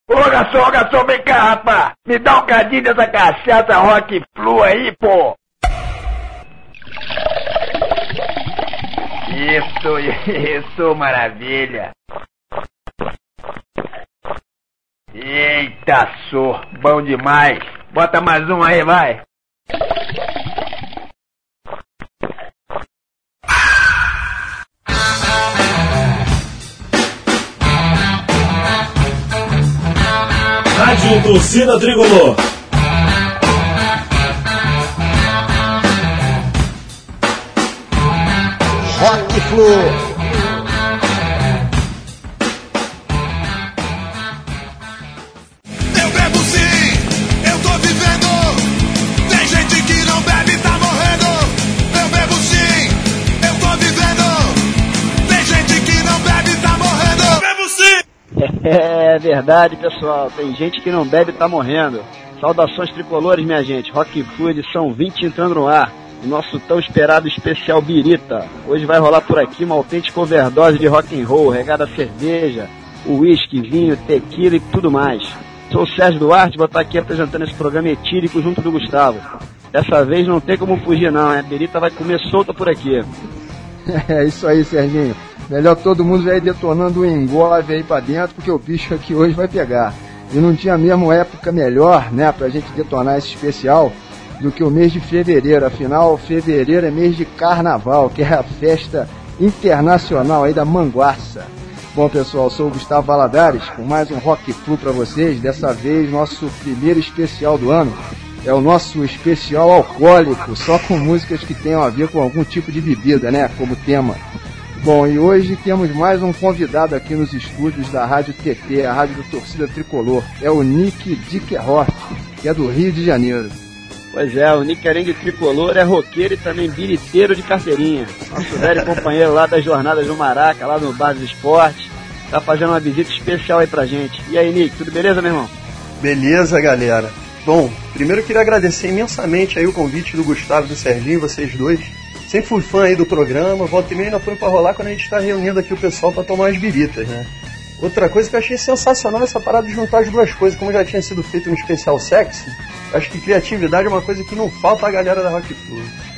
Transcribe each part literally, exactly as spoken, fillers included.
Ô garçom, garçom, vem cá, rapaz. Me dá um cadinho dessa cachaça Rock Flu aí, pô. Isso, isso, maravilha. Eita, sô, bom demais. Bota mais um aí, vai. Rádio Torcida Tricolor. Rock Flu. Eu bebo sim, eu tô vivendo. Tem gente que não bebe, tá morrendo. Eu bebo sim, eu tô vivendo. Tem gente que não bebe, tá morrendo. Eu bebo sim. É verdade, pessoal. Tem gente que não bebe e tá morrendo. Saudações tricolores, minha gente. Rock Flu edição vinte entrando no ar. O nosso tão esperado especial Birita. Hoje vai rolar por aqui uma autêntica overdose de rock and roll, regada a cerveja, uísque, vinho, tequila e tudo mais. Sou o Sérgio Duarte, vou estar aqui apresentando esse programa etílico junto do Gustavo. Dessa vez não tem como fugir não, né? A Birita vai comer solta por aqui. É isso aí, Serginho. Melhor todo mundo já ir detonando o engove aí pra dentro, porque o bicho aqui hoje vai pegar. E não tinha mesmo época melhor, né, pra gente detonar esse especial do que o mês de fevereiro. Afinal, fevereiro é mês de carnaval, que é a festa internacional aí da Manguaça. Bom, pessoal, sou o Gustavo Valadares, com mais um Rock Flu pra vocês. Dessa vez, nosso primeiro especial do ano é o nosso especial alcoólico, só com músicas que tenham a ver com algum tipo de bebida, né, como tema. Bom, e hoje temos mais um convidado aqui nos estúdios da Rádio T T, a Rádio do Torcida Tricolor. É o Nick Dickerhort, que é do Rio de Janeiro. Pois é, o Nick, além de tricolor, é roqueiro e também biriteiro de carteirinha. Nosso velho companheiro lá das Jornadas do Maraca, lá no Bar dos Esportes, tá fazendo uma visita especial aí pra gente. E aí, Nick, tudo beleza, meu irmão? Beleza, galera. Bom, primeiro eu queria agradecer imensamente aí o convite do Gustavo e do Serginho, vocês dois. Sempre fui fã aí do programa, volta e meia ainda foi pra rolar quando a gente tá reunindo aqui o pessoal pra tomar umas biritas, né? Outra coisa que eu achei sensacional é essa parada de juntar as duas coisas, como já tinha sido feito no especial sexy. Acho que criatividade é uma coisa que não falta a galera da Rock Flu.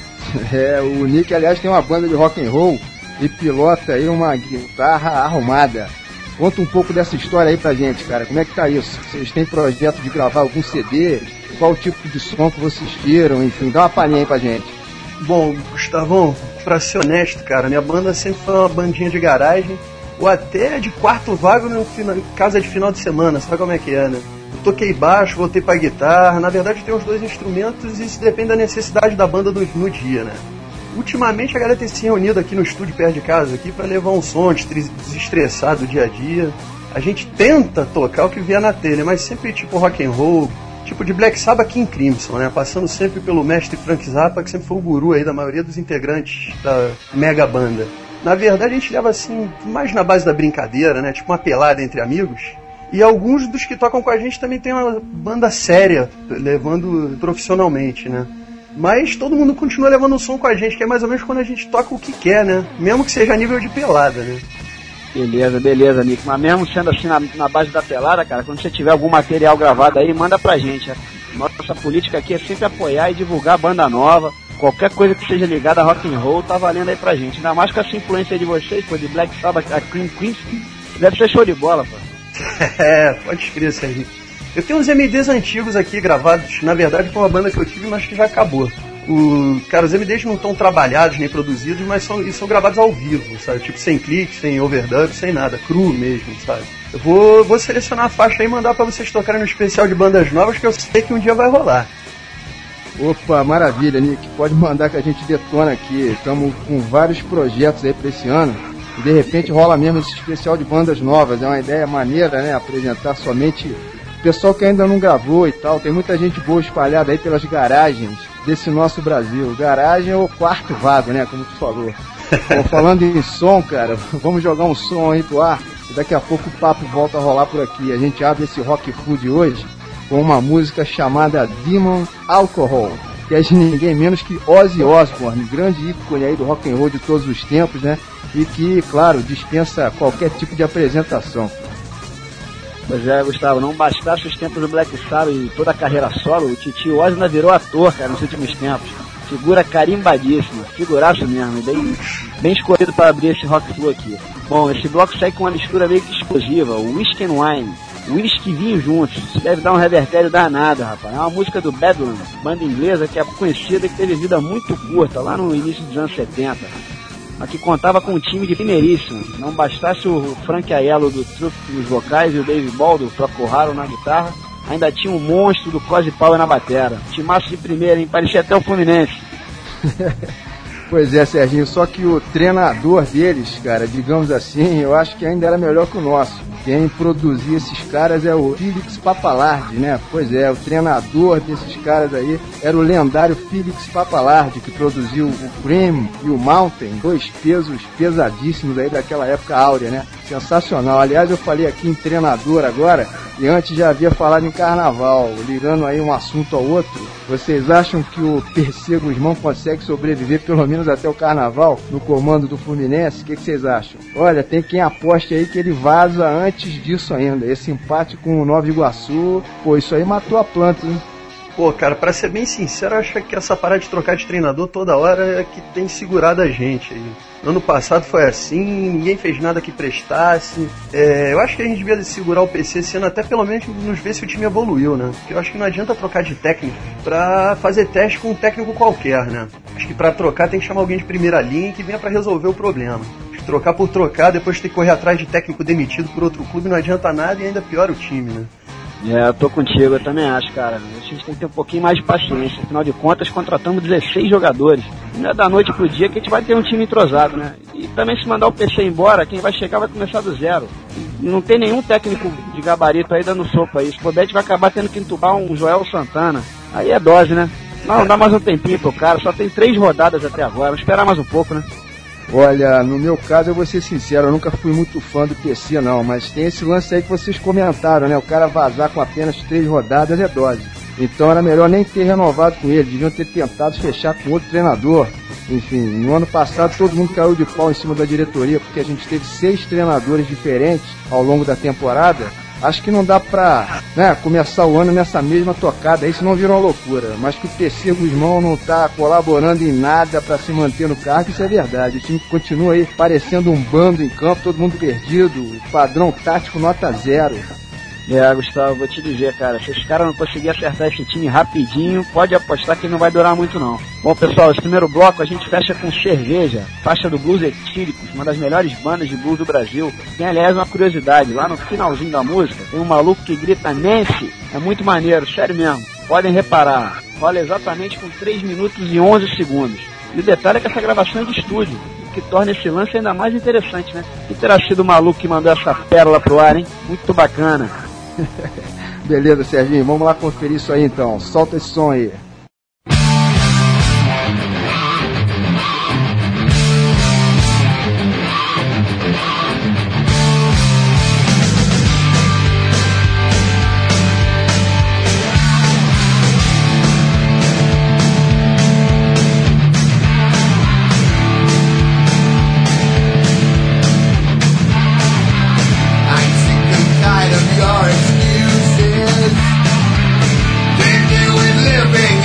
É, o Nick, aliás, tem uma banda de rock and roll e pilota aí uma guitarra arrumada. Conta um pouco dessa história aí pra gente, cara. Como é que tá isso? Vocês têm projeto de gravar algum C D? Qual o tipo de som que vocês tiram? Enfim, dá uma palhinha aí pra gente. Bom, Gustavão, pra ser honesto, cara, minha banda sempre foi uma bandinha de garagem, ou até de quarto vago no final, casa de final de semana, sabe como é que é, né? Eu toquei baixo, voltei pra guitarra, na verdade eu tenho os dois instrumentos e isso depende da necessidade da banda no, no dia, né? Ultimamente a galera tem se reunido aqui no estúdio perto de casa aqui pra levar um som, desestressar do dia a dia. A gente tenta tocar o que vier na telha, mas sempre tipo rock and roll, tipo de Black Sabbath, King Crimson, né? Passando sempre pelo mestre Frank Zappa, que sempre foi o guru aí da maioria dos integrantes da mega banda. Na verdade, a gente leva assim, mais na base da brincadeira, né? Tipo uma pelada entre amigos. E alguns dos que tocam com a gente também tem uma banda séria, levando profissionalmente, né? Mas todo mundo continua levando o som com a gente, que é mais ou menos quando a gente toca o que quer, né? Mesmo que seja a nível de pelada, né? Beleza, beleza, Nick. Mas mesmo sendo assim na, na base da pelada, cara, quando você tiver algum material gravado aí, manda pra gente. Nossa política aqui é sempre apoiar e divulgar banda nova. Qualquer coisa que seja ligada a rock and roll tá valendo aí pra gente. Ainda mais com essa influência aí de vocês, pô, de Black Sabbath, a King Crimson, deve ser show de bola, pô. É, pode escrever, Sérgio. Eu tenho uns M Ds antigos aqui gravados, na verdade com uma banda que eu tive, mas que já acabou. O, cara, os M Ds não estão trabalhados nem produzidos, mas são, são gravados ao vivo, sabe? Tipo, sem clique, sem overdub, sem nada, cru mesmo, sabe? Eu vou, vou selecionar a faixa aí e mandar pra vocês tocarem no especial de bandas novas, que eu sei que um dia vai rolar. Opa, maravilha, Nick. Pode mandar que a gente detona aqui. Estamos com vários projetos aí pra esse ano. E de repente rola mesmo esse especial de bandas novas. É uma ideia maneira, né? Apresentar somente pessoal que ainda não gravou e tal. Tem muita gente boa espalhada aí pelas garagens desse nosso Brasil. Garagem é o quarto vago, né? Como tu falou. Bom, falando em som, cara, vamos jogar um som aí pro ar. E daqui a pouco o papo volta a rolar por aqui. A gente abre esse Rock Flu de hoje com uma música chamada Demon Alcohol, que é de ninguém menos que Ozzy Osbourne, grande ícone aí do rock and roll de todos os tempos, né? E que, claro, dispensa qualquer tipo de apresentação. Pois é, Gustavo, não bastasse os tempos do Black Sabbath e toda a carreira solo, o Titio Ozzy ainda virou ator, cara, nos últimos tempos. Figura carimbadíssima, figuraço mesmo, bem, bem escolhido para abrir esse rock flu aqui. Bom, esse bloco segue com uma mistura meio que explosiva, o Whisky and Wine, whisky e vinho juntos. Isso deve dar um revertério danado, rapaz. É uma música do Bedlam, banda inglesa que é conhecida e que teve vida muito curta, lá no início dos anos setenta. Mas que contava com um time de primeiríssimo. Não bastasse o Frank Aiello do Truth nos vocais e o Dave Ball do Procol Harum na guitarra, ainda tinha um monstro do Cozy Powell na batera. Timaço de primeira, hein? Parecia até o Fluminense. Pois é, Serginho, só que o treinador deles, cara, digamos assim, eu acho que ainda era melhor que o nosso. Quem produzia esses caras é o Felix Pappalardi, né? Pois é, o treinador desses caras aí era o lendário Felix Pappalardi, que produziu o Cream e o Mountain, dois pesos pesadíssimos aí daquela época áurea, né? Sensacional. Aliás, eu falei aqui em treinador agora, e antes já havia falado em carnaval, ligando aí um assunto ao outro. Vocês acham que o P C Guzmão consegue sobreviver pelo menos até o carnaval no comando do Fluminense? O que, que vocês acham? Olha, tem quem aposte aí que ele vaza antes disso ainda. Esse empate com o Nova Iguaçu, pô, isso aí matou a planta, hein? Pô, cara, pra ser bem sincero, eu acho que essa parada de trocar de treinador toda hora é que tem segurado a gente aí. Ano passado foi assim, ninguém fez nada que prestasse. É, eu acho que a gente devia segurar o P C esse ano até pelo menos nos ver se o time evoluiu, né? Porque eu acho que não adianta trocar de técnico pra fazer teste com um técnico qualquer, né? Acho que pra trocar tem que chamar alguém de primeira linha que venha pra resolver o problema. Trocar por trocar, depois ter que correr atrás de técnico demitido por outro clube não adianta nada e ainda piora o time, né? É, eu tô contigo, eu também acho, cara. A gente tem que ter um pouquinho mais de paciência. Afinal de contas, contratamos dezesseis jogadores. Não é da noite pro dia que a gente vai ter um time entrosado, né? E também se mandar o P C embora, quem vai chegar vai começar do zero. E não tem nenhum técnico de gabarito aí dando sopa aí. Se puder, a gente vai acabar tendo que entubar um Joel Santana. Aí é dose, né? Não, dá mais um tempinho pro cara. Só tem três rodadas até agora. Vamos esperar mais um pouco, né? Olha, no meu caso eu vou ser sincero, eu nunca fui muito fã do P C não, mas tem esse lance aí que vocês comentaram, né? O cara vazar com apenas três rodadas é dose. Então era melhor nem ter renovado com ele, deviam ter tentado fechar com outro treinador. Enfim, no ano passado todo mundo caiu de pau em cima da diretoria, porque a gente teve seis treinadores diferentes ao longo da temporada. Acho que não dá pra, né, começar o ano nessa mesma tocada aí, senão vira uma loucura. Mas que o P C Guzmão não tá colaborando em nada pra se manter no cargo, isso é verdade. O time continua aí parecendo um bando em campo, todo mundo perdido, padrão tático nota zero. É, Gustavo, vou te dizer, cara, se esses caras não conseguirem acertar esse time rapidinho, pode apostar que não vai durar muito não. Bom, pessoal, esse primeiro bloco a gente fecha com Cerveja, faixa do Blues Etíricos, uma das melhores bandas de blues do Brasil. Tem, aliás, uma curiosidade, lá no finalzinho da música, tem um maluco que grita Nancy, é muito maneiro, sério mesmo. Podem reparar, rola exatamente com três minutos e onze segundos. E o detalhe é que essa gravação é de estúdio, o que torna esse lance ainda mais interessante, né? E terá sido o maluco que mandou essa pérola pro ar, hein? Muito bacana. Beleza, Serginho, vamos lá conferir isso aí então. Solta esse som aí. Living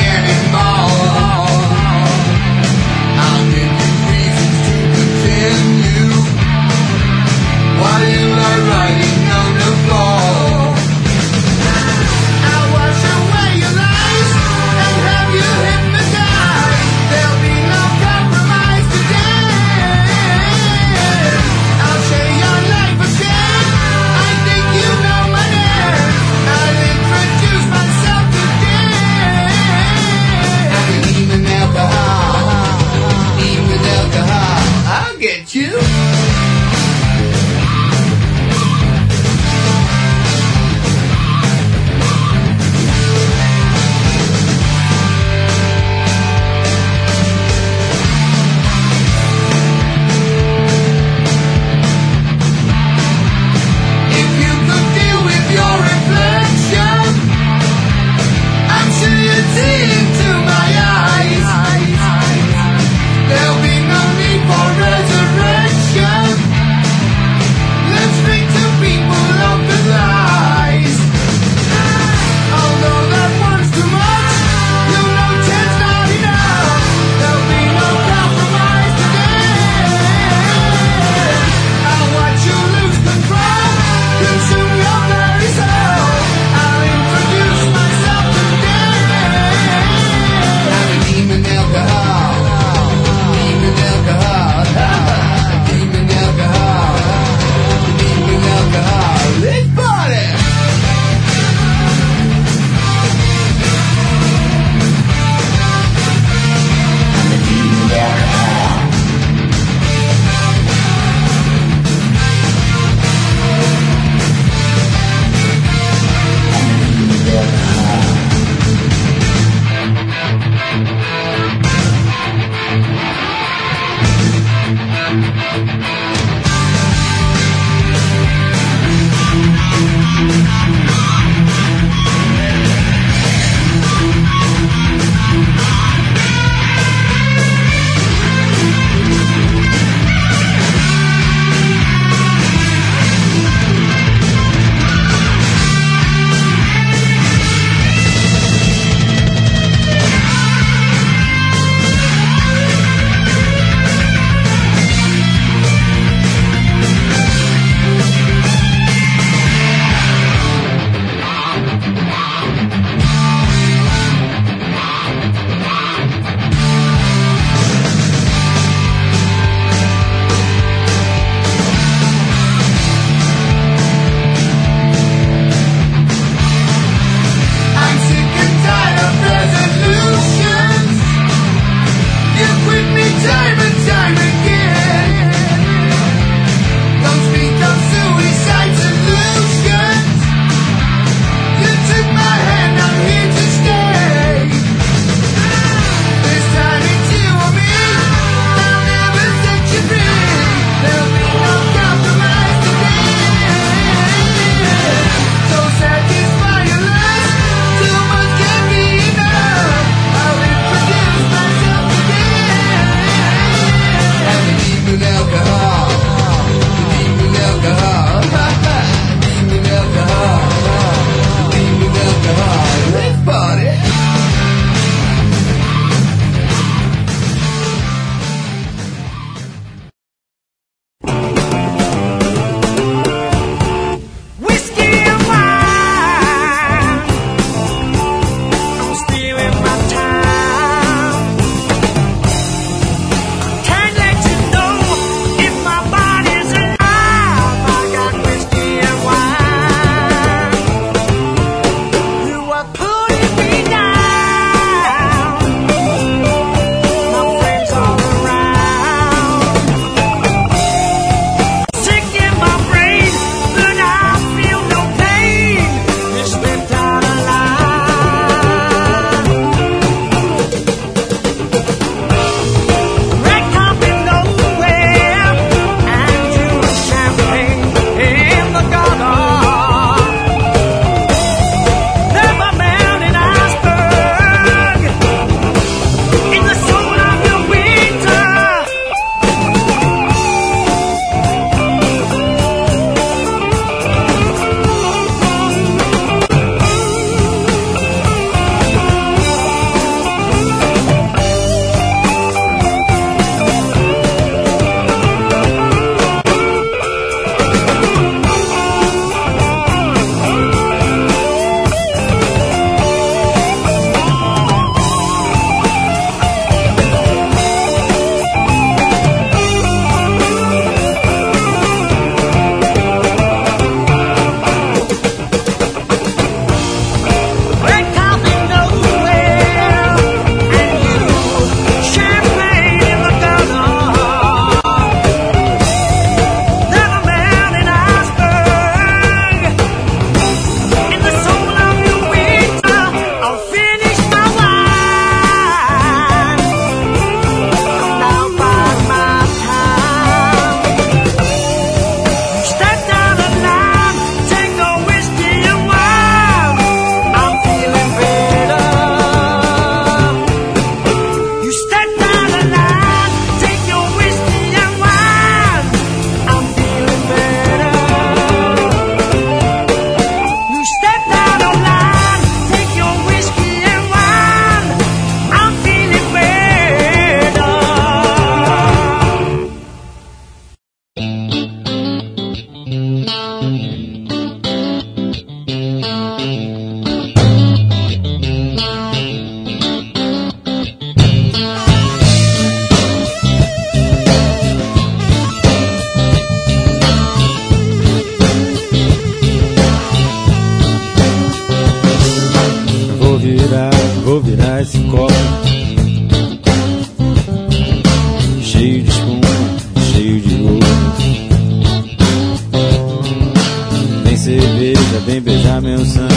vem beijar meu sangue.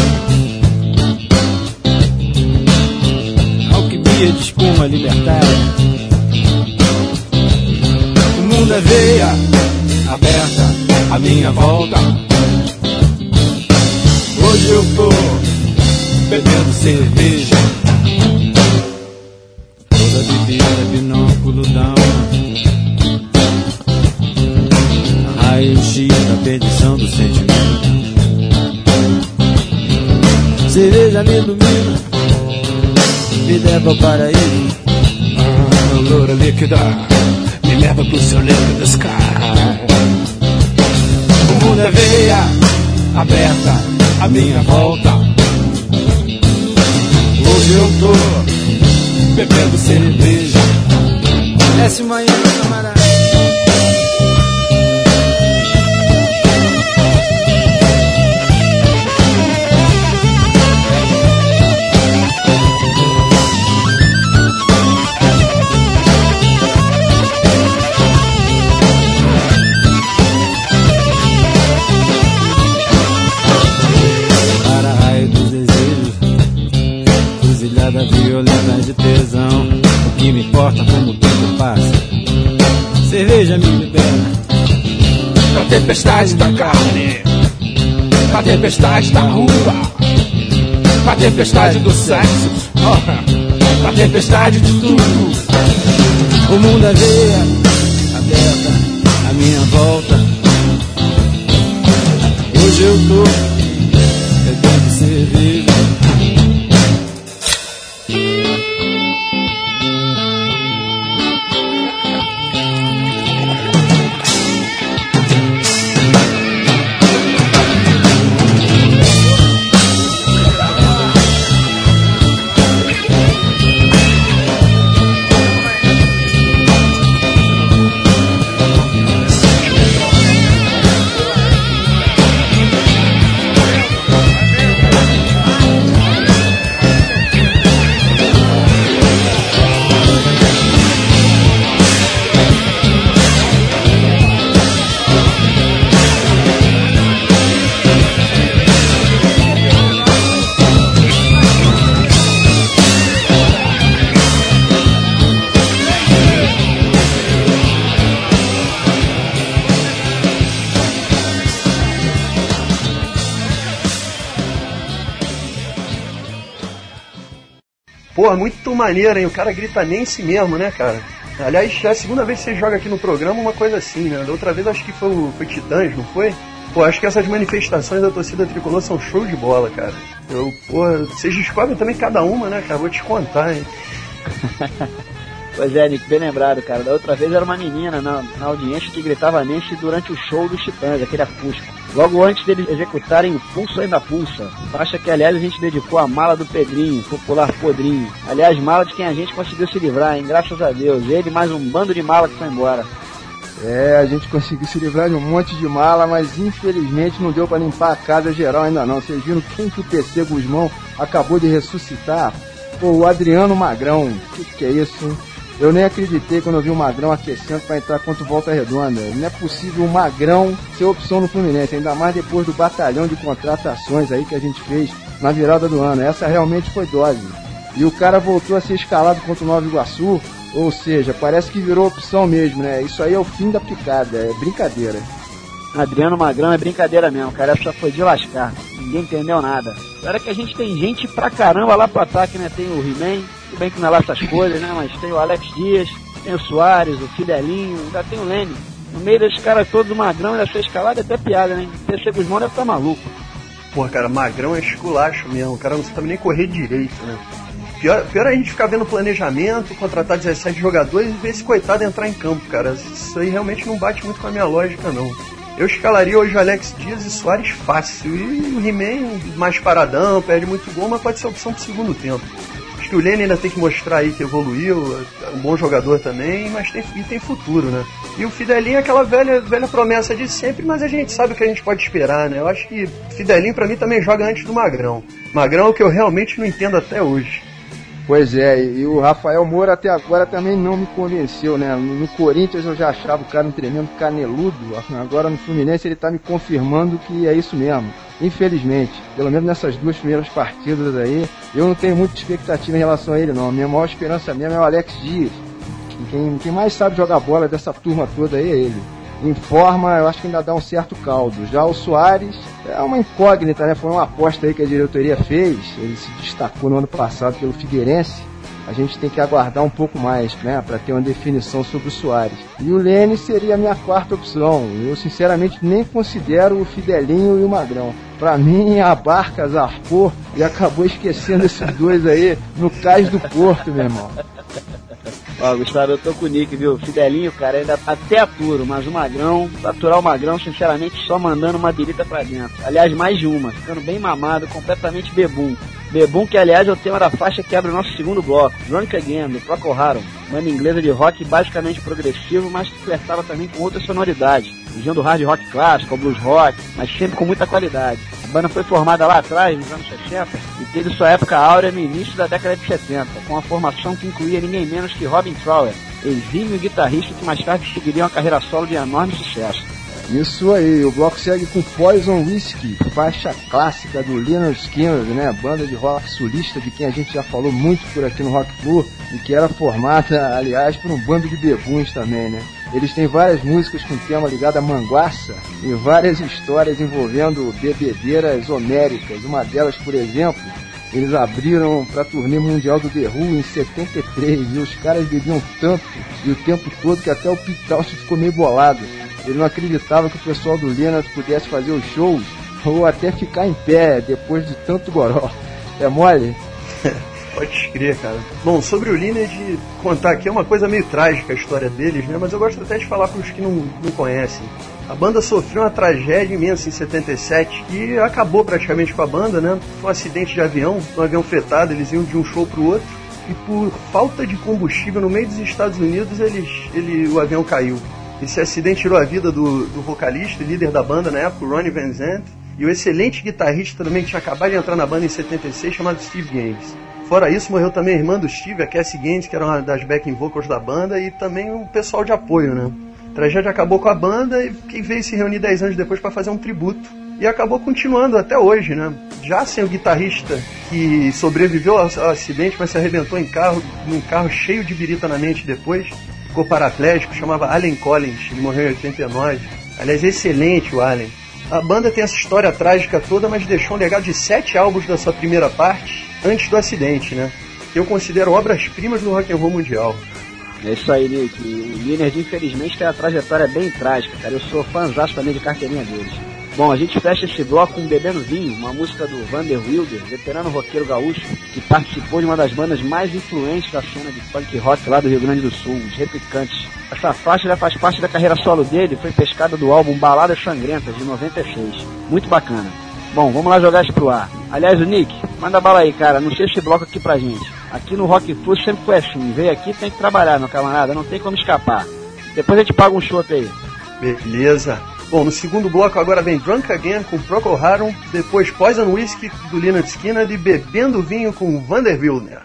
Alquimia de espuma libertária. O mundo é veia aberta à minha volta. Hoje eu tô bebendo cerveja. Toda bebida é binóculo d'alma. Raio-x da perdição do sentimento. Cerveja me ilumina, me leva ao paraíso. Ah, loura líquida, me leva pro seu líquido sky. O mundo é veia aberta à minha volta. Hoje eu tô bebendo cerveja. Desce uma aí, meu camarada. Violenta de tesão. O que me importa como o tempo passa. Cerveja me libera. Pra tempestade da carne, pra tempestade da rua, pra tempestade do sexo, oh, pra tempestade de tudo. O mundo é veia aberta à minha volta. Hoje eu tô bebendo cerveja. Pô, muito maneiro, hein? O cara grita nem em si mesmo, né, cara? Aliás, é a segunda vez que você joga aqui no programa uma coisa assim, né? Da outra vez acho que foi o foi Titãs, não foi? Pô, acho que essas manifestações da torcida tricolor são show de bola, cara. Eu, pô, vocês descobrem também cada uma, né, cara? Vou te contar, hein? Pois é, Nick, bem lembrado, cara. Da outra vez era uma menina na, na audiência que gritava Nancy durante o show dos Titãs, aquele acústico. Logo antes deles executarem o Pulso Ainda Pulsa. Faixa que, aliás, a gente dedicou a mala do Pedrinho, popular Podrinho. Aliás, mala de quem a gente conseguiu se livrar, hein? Graças a Deus. Ele mais um bando de mala que foi embora. É, a gente conseguiu se livrar de um monte de mala, mas infelizmente não deu pra limpar a casa geral ainda não. Vocês viram quem que o P C Guzmão acabou de ressuscitar? Pô, o Adriano Magrão. Que que é isso, hein? Eu nem acreditei quando eu vi o Magrão aquecendo para entrar contra o Volta Redonda. Não é possível o Magrão ser opção no Fluminense, ainda mais depois do batalhão de contratações aí que a gente fez na virada do ano. Essa realmente foi dose. E o cara voltou a ser escalado contra o Nova Iguaçu, ou seja, parece que virou opção mesmo, né? Isso aí é o fim da picada, é brincadeira. Adriano Magrão é brincadeira mesmo, cara. Essa foi de lascar. Ninguém entendeu nada. Era que a gente tem gente pra caramba lá pro ataque, né? Tem o He-Man, tudo bem que não é lá essas coisas, né? Mas tem o Alex Dias, tem o Soares, o Fidelinho, ainda tem o Leme. No meio desses caras todos, o Magrão ainda foi escalado, é até piada, né? O P C Guzmão deve estar maluco. Porra, cara, Magrão é esculacho mesmo. O cara não sabe nem correr direito, né? Pior, pior é a gente ficar vendo planejamento, contratar dezessete jogadores e ver esse coitado entrar em campo, cara. Isso aí realmente não bate muito com a minha lógica, não. Eu escalaria hoje Alex Dias e Soares fácil. E o He-Man mais paradão, perde muito gol, mas pode ser opção pro segundo tempo. Acho que o Lene ainda tem que mostrar aí que evoluiu, é um bom jogador também, mas tem, e tem futuro, né? E o Fidelinho é aquela velha, velha promessa de sempre, mas a gente sabe o que a gente pode esperar, né? Eu acho que Fidelinho pra mim também joga antes do Magrão. Magrão é o que eu realmente não entendo até hoje. Pois é, e o Rafael Moura até agora também não me convenceu, né? No Corinthians eu já achava o cara um tremendo caneludo, agora no Fluminense ele tá me confirmando que é isso mesmo. Infelizmente, pelo menos nessas duas primeiras partidas aí, eu não tenho muita expectativa em relação a ele não. A minha maior esperança mesmo é o Alex Dias. Quem, quem mais sabe jogar bola dessa turma toda aí é ele. Em forma, eu acho que ainda dá um certo caldo. Já o Soares é uma incógnita, né? Foi uma aposta aí que a diretoria fez. Ele se destacou no ano passado pelo Figueirense. A gente tem que aguardar um pouco mais, né? Para ter uma definição sobre o Soares. E o Lene seria a minha quarta opção. Eu, sinceramente, nem considero o Fidelinho e o Magrão. Pra mim, a barca zarpou e acabou esquecendo esses dois aí no cais do Porto, meu irmão. Ó, Gustavo, eu tô com o Nick, viu? Fidelinho, cara, ainda até aturo, mas o Magrão, aturar o Magrão, sinceramente, só mandando uma birita pra dentro. Aliás, mais de uma, ficando bem mamado, completamente bebum. Bebum, que aliás é o tema da faixa que abre o nosso segundo bloco, Drunk Again, do Procol Harum, banda inglesa de rock basicamente progressivo, mas que flertava também com outras sonoridades, fugindo do hard rock clássico, ao blues rock, mas sempre com muita qualidade. A banda foi formada lá atrás, nos anos sessenta, e teve sua época áurea no início da década de setenta, com uma formação que incluía ninguém menos que Robin Trower, exímio guitarrista que mais tarde seguiria uma carreira solo de enorme sucesso. Isso aí, o bloco segue com Poison Whiskey, faixa clássica do Lynyrd Skynyrd, né? Banda de rock sulista de quem a gente já falou muito por aqui no Rock Flu e que era formada, aliás, por um bando de bebuns também, né? Eles têm várias músicas com tema ligado à manguaça e várias histórias envolvendo bebedeiras homéricas. Uma delas, por exemplo, eles abriram para a turnê mundial do The Who em setenta e três e os caras bebiam tanto e o tempo todo que até o Pete Townshend ficou meio bolado. Ele não acreditava que o pessoal do Lynyrd pudesse fazer os shows ou até ficar em pé depois de tanto goró. É mole? Pode crer, cara. Bom, sobre o Lynyrd, contar aqui é uma coisa meio trágica a história deles, né? Mas eu gosto até de falar para os que não, não conhecem. A banda sofreu uma tragédia imensa em setenta e sete e acabou praticamente com a banda, né? Foi um acidente de avião, um avião fretado, eles iam de um show pro outro e por falta de combustível no meio dos Estados Unidos, eles, ele, o avião caiu. Esse acidente tirou a vida do, do vocalista e líder da banda na época, o Ronnie Van Zant, e o excelente guitarrista também que tinha acabado de entrar na banda em setenta e seis, chamado Steve Gaines. Fora isso, morreu também a irmã do Steve, a Cassie Gaines, que era uma das backing vocals da banda, e também o pessoal de apoio, né? A tragédia acabou com a banda e quem veio se reunir dez anos depois para fazer um tributo. E acabou continuando até hoje, né? Já sem o guitarrista que sobreviveu ao, ao acidente, mas se arrebentou em carro, num carro cheio de birita na mente depois, ficou paraplégico, chamava Allen Collins, ele morreu em oitenta e nove. Aliás, excelente o Allen. A banda tem essa história trágica toda, mas deixou um legado de sete álbuns da sua primeira parte, antes do acidente, né? Que eu considero obras-primas do rock and roll mundial. É isso aí, Nick. O Lynyrd, infelizmente, tem uma trajetória bem trágica, cara. Eu sou fãzaço também de carteirinha deles. Bom, a gente fecha esse bloco com Bebendo Vinho, uma música do Vander Wilder, veterano roqueiro gaúcho, que participou de uma das bandas mais influentes da cena de punk rock lá do Rio Grande do Sul, os Replicantes. Essa faixa já faz parte da carreira solo dele, foi pescada do álbum Baladas Sangrentas, de noventa e seis. Muito bacana. Bom, vamos lá jogar isso pro ar. Aliás, o Nick, manda bala aí, cara, anuncia esse bloco aqui pra gente. Aqui no Rock Flu sempre foi assim, veio aqui tem que trabalhar, meu camarada, não tem como escapar. Depois a gente paga um chopp aí. Beleza. Bom, no segundo bloco agora vem Drunk Again com Procol Harum, depois Poison Whiskey do Lynyrd Skynyrd e Bebendo Vinho com Vander Wilder.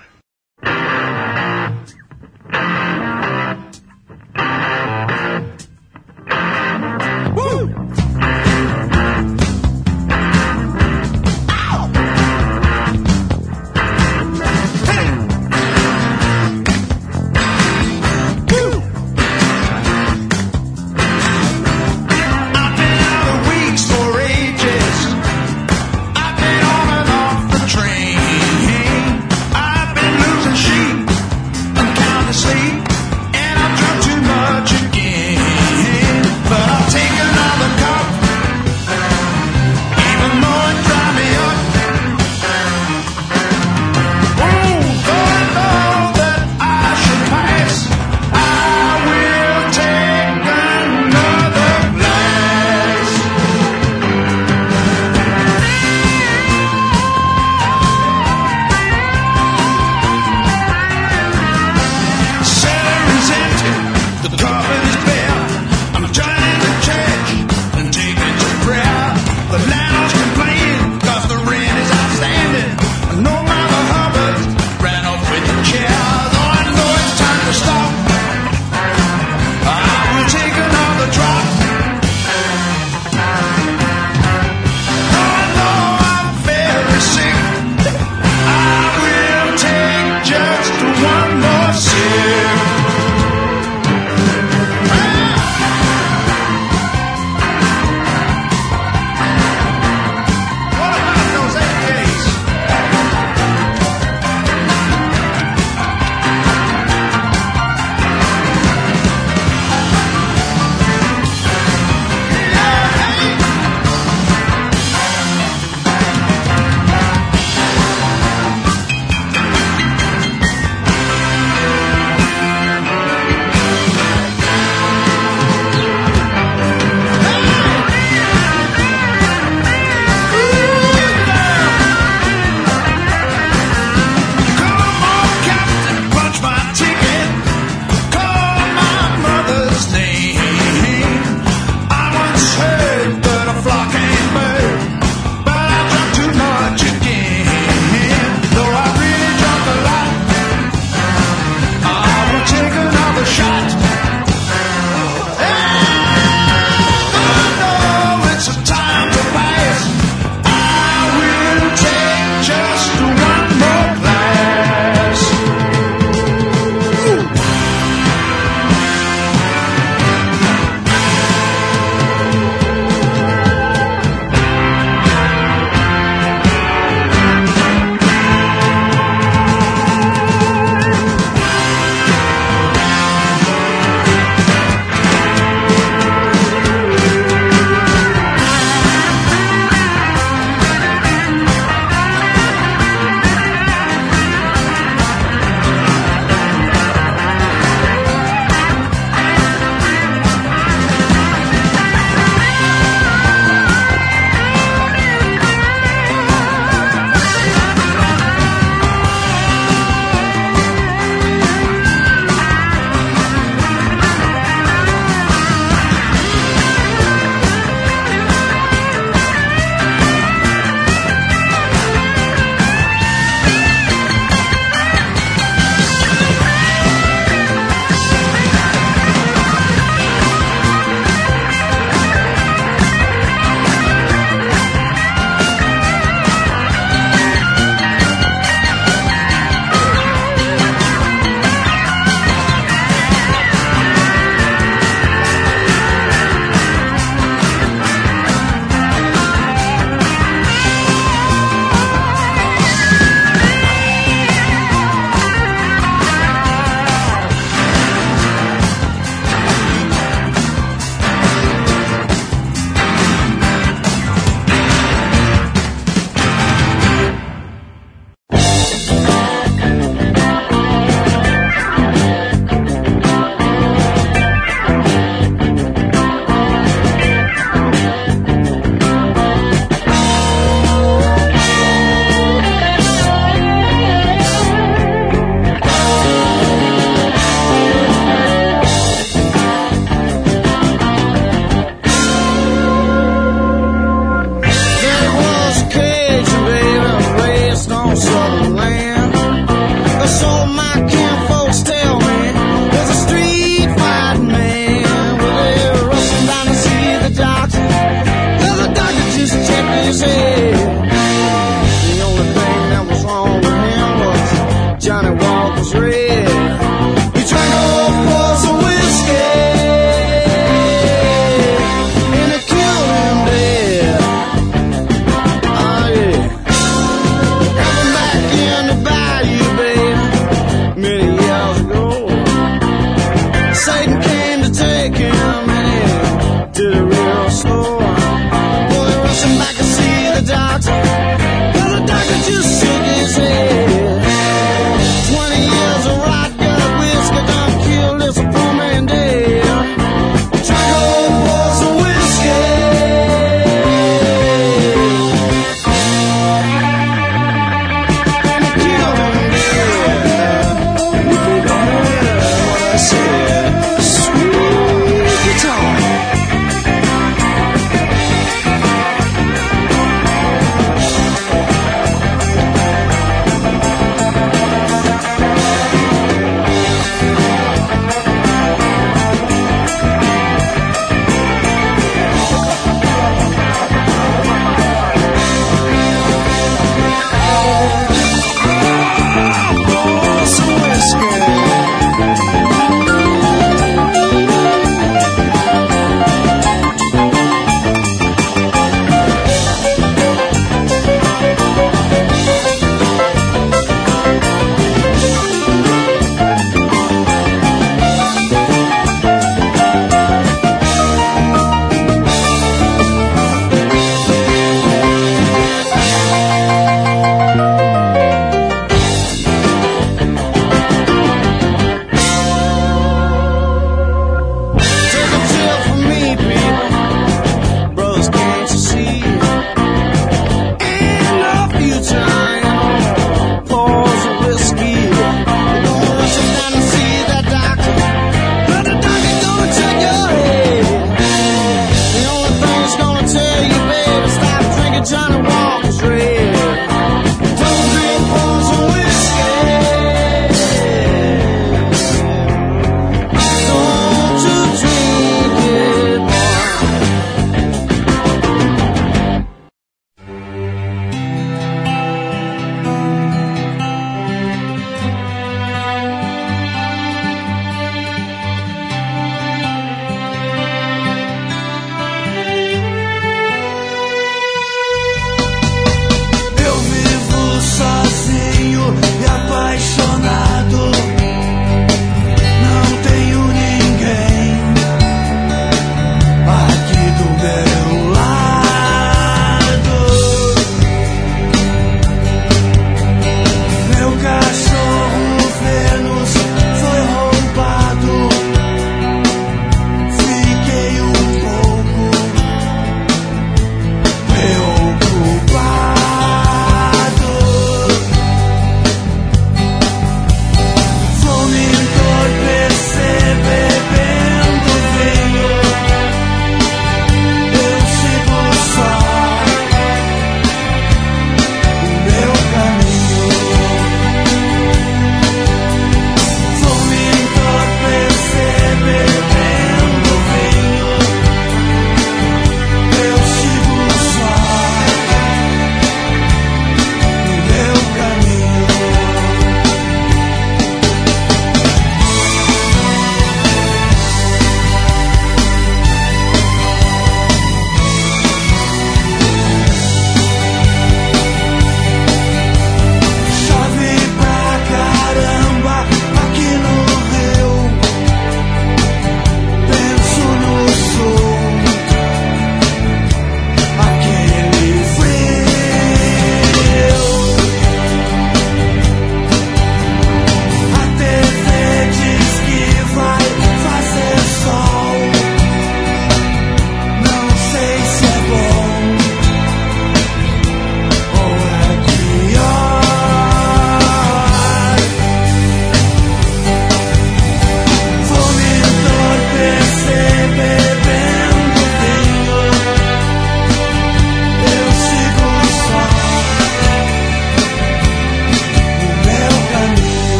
I've been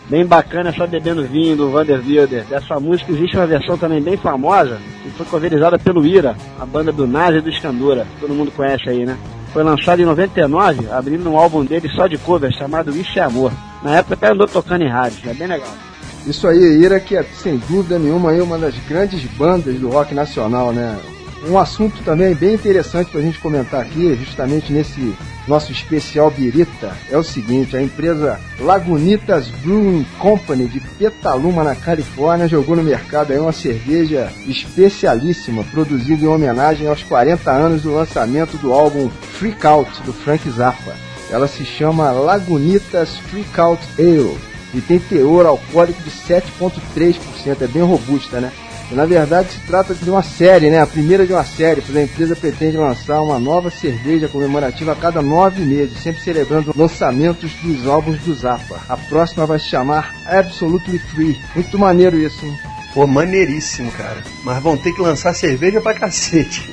Bem bacana, só bebendo vinho do Vanderbilder. Dessa música existe uma versão também bem famosa, que foi coverizada pelo Ira, a banda do Nazi e do Escandura. Todo mundo conhece aí, né? Foi lançado em noventa e nove, abrindo um álbum dele só de covers, chamado Isso é Amor. Na época até andou tocando em rádio, é bem legal. Isso aí, Ira, que é sem dúvida nenhuma aí uma das grandes bandas do rock nacional, né? Um assunto também bem interessante pra gente comentar aqui, justamente nesse nosso especial Birita, é o seguinte: a empresa Lagunitas Brewing Company de Petaluma, na Califórnia, jogou no mercado aí uma cerveja especialíssima, produzida em homenagem aos quarenta anos do lançamento do álbum Freak Out, do Frank Zappa. Ela se chama Lagunitas Freak Out Ale e tem teor alcoólico de sete vírgula três por cento, é bem robusta, né? E, na verdade, se trata de uma série, né? A primeira de uma série, pois a empresa pretende lançar uma nova cerveja comemorativa a cada nove meses, sempre celebrando lançamentos dos álbuns do Zappa. A próxima vai se chamar Absolutely Free. Muito maneiro isso, hein? Pô, maneiríssimo, cara. Mas vão ter que lançar cerveja pra cacete.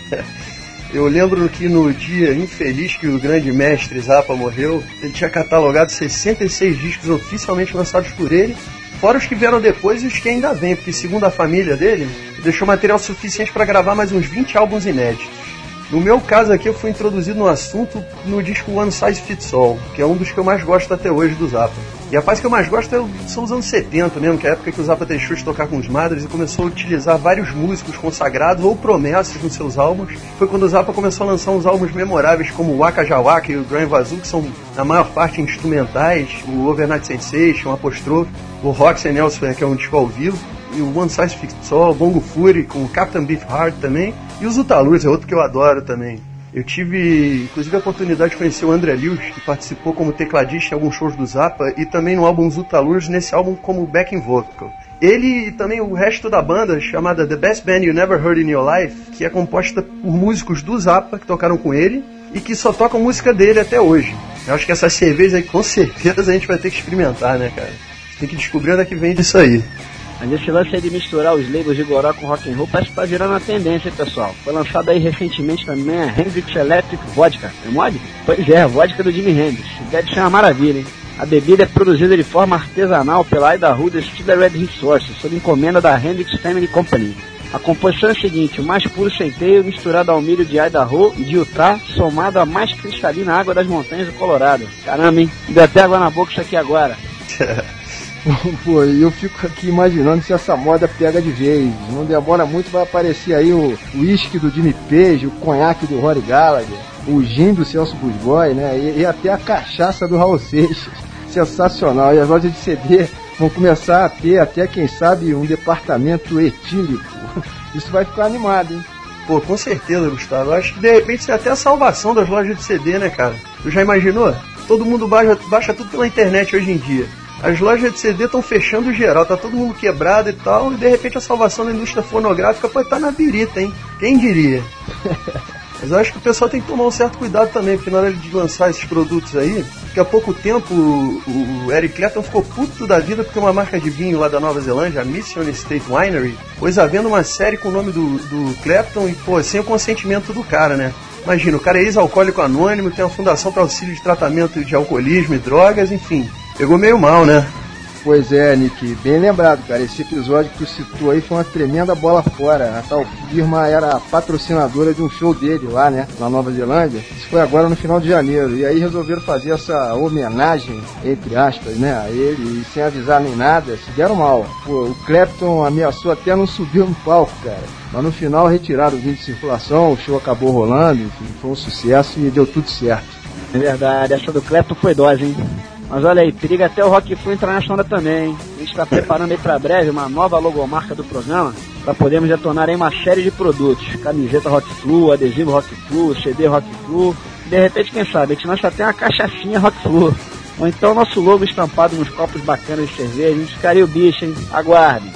Eu lembro que no dia infeliz que o grande mestre Zappa morreu, ele tinha catalogado sessenta e seis discos oficialmente lançados por ele, fora os que vieram depois e os que ainda vêm, porque segundo a família dele, deixou material suficiente para gravar mais uns vinte álbuns inéditos. No meu caso aqui, eu fui introduzido no assunto no disco One Size Fits All, que é um dos que eu mais gosto até hoje do Zappa. E a fase que eu mais gosto é, são os anos setenta mesmo, que é a época que o Zappa deixou de tocar com os Madres e começou a utilizar vários músicos consagrados ou promessas nos seus álbuns. Foi quando o Zappa começou a lançar uns álbuns memoráveis como o Waka Jawaka e o Grand Wazoo, que são na maior parte instrumentais, o Overnight Sensation, o Apostrophe, o Roxy and Elsewhere, que é um disco ao vivo, e o One Size Fits All, o Bongo Fury, com o Captain Beefheart também, e o Zutalurs é outro que eu adoro também. Eu tive, inclusive, a oportunidade de conhecer o André Lewis, que participou como tecladista em alguns shows do Zappa, e também no álbum Zutalurs, nesse álbum como backing vocal. Ele e também o resto da banda, chamada The Best Band You Never Heard in Your Life, que é composta por músicos do Zappa, que tocaram com ele, e que só tocam música dele até hoje. Eu acho que essas cervejas aí, com certeza, a gente vai ter que experimentar, né, cara? Tem que descobrir onde é que vem disso aí. Mas esse lance aí de misturar os labels de goró com rock and roll parece que tá virando uma tendência, hein, pessoal. Foi lançado aí recentemente também a Hendrix Electric Vodka. É mod? Pois é, a vodka do Jimi Hendrix. Deve ser uma maravilha, hein? A bebida é produzida de forma artesanal pela Idaho Distillery Resources, sob encomenda da Hendrix Family Company. A composição é a seguinte: o mais puro centeio misturado ao milho de Idaho e de Utah, somado à mais cristalina água das montanhas do Colorado. Caramba, hein? Deu até água na boca isso aqui agora. Pô, eu fico aqui imaginando se essa moda pega de vez. Não demora muito, vai aparecer aí o uísque do Jimmy Page, o conhaque do Rory Gallagher, o gin do Celso Busboy, né? E, e até a cachaça do Raul Seixas. Sensacional. E as lojas de C D vão começar a ter até, quem sabe, um departamento etílico. Isso vai ficar animado, hein? Pô, com certeza, Gustavo. Eu acho que de repente isso é até a salvação das lojas de C D, né, cara? Tu já imaginou? Todo mundo baixa, baixa tudo pela internet hoje em dia. As lojas de C D estão fechando geral, tá todo mundo quebrado e tal, e de repente a salvação da indústria fonográfica pode estar na birita, hein? Quem diria? Mas eu acho que o pessoal tem que tomar um certo cuidado também, porque na hora de lançar esses produtos aí, daqui a pouco tempo o, o Eric Clapton ficou puto da vida porque uma marca de vinho lá da Nova Zelândia, a Mission Estate Winery, pôs à venda uma série com o nome do, do Clapton e, pô, sem o consentimento do cara, né? Imagina, o cara é ex-alcoólico anônimo, tem uma fundação para auxílio de tratamento de alcoolismo e drogas, enfim. Pegou meio mal, né? Pois é, Nick, bem lembrado, cara. Esse episódio que tu citou aí foi uma tremenda bola fora. A tal firma era a patrocinadora de um show dele lá, né, na Nova Zelândia. Isso foi agora no final de janeiro. E aí resolveram fazer essa homenagem, entre aspas, né, a ele, e sem avisar nem nada, se deram mal. Pô, o Clapton ameaçou até não subir no palco, cara. Mas no final retiraram o vinho de circulação, o show acabou rolando, enfim, foi um sucesso e deu tudo certo. É verdade, essa do Clapton foi dose, hein? Mas olha aí, periga até o Rock Flu entrar na onda também, hein? A gente está preparando aí para breve uma nova logomarca do programa, para podermos detonar aí uma série de produtos. Camiseta Rock Flu, adesivo Rock Flu, C D Rock Flu. De repente, quem sabe, a gente lança até uma cachaçinha Rock Flu. Ou então nosso logo estampado nos copos bacanas de cerveja. A gente ficaria o bicho, hein? Aguarde.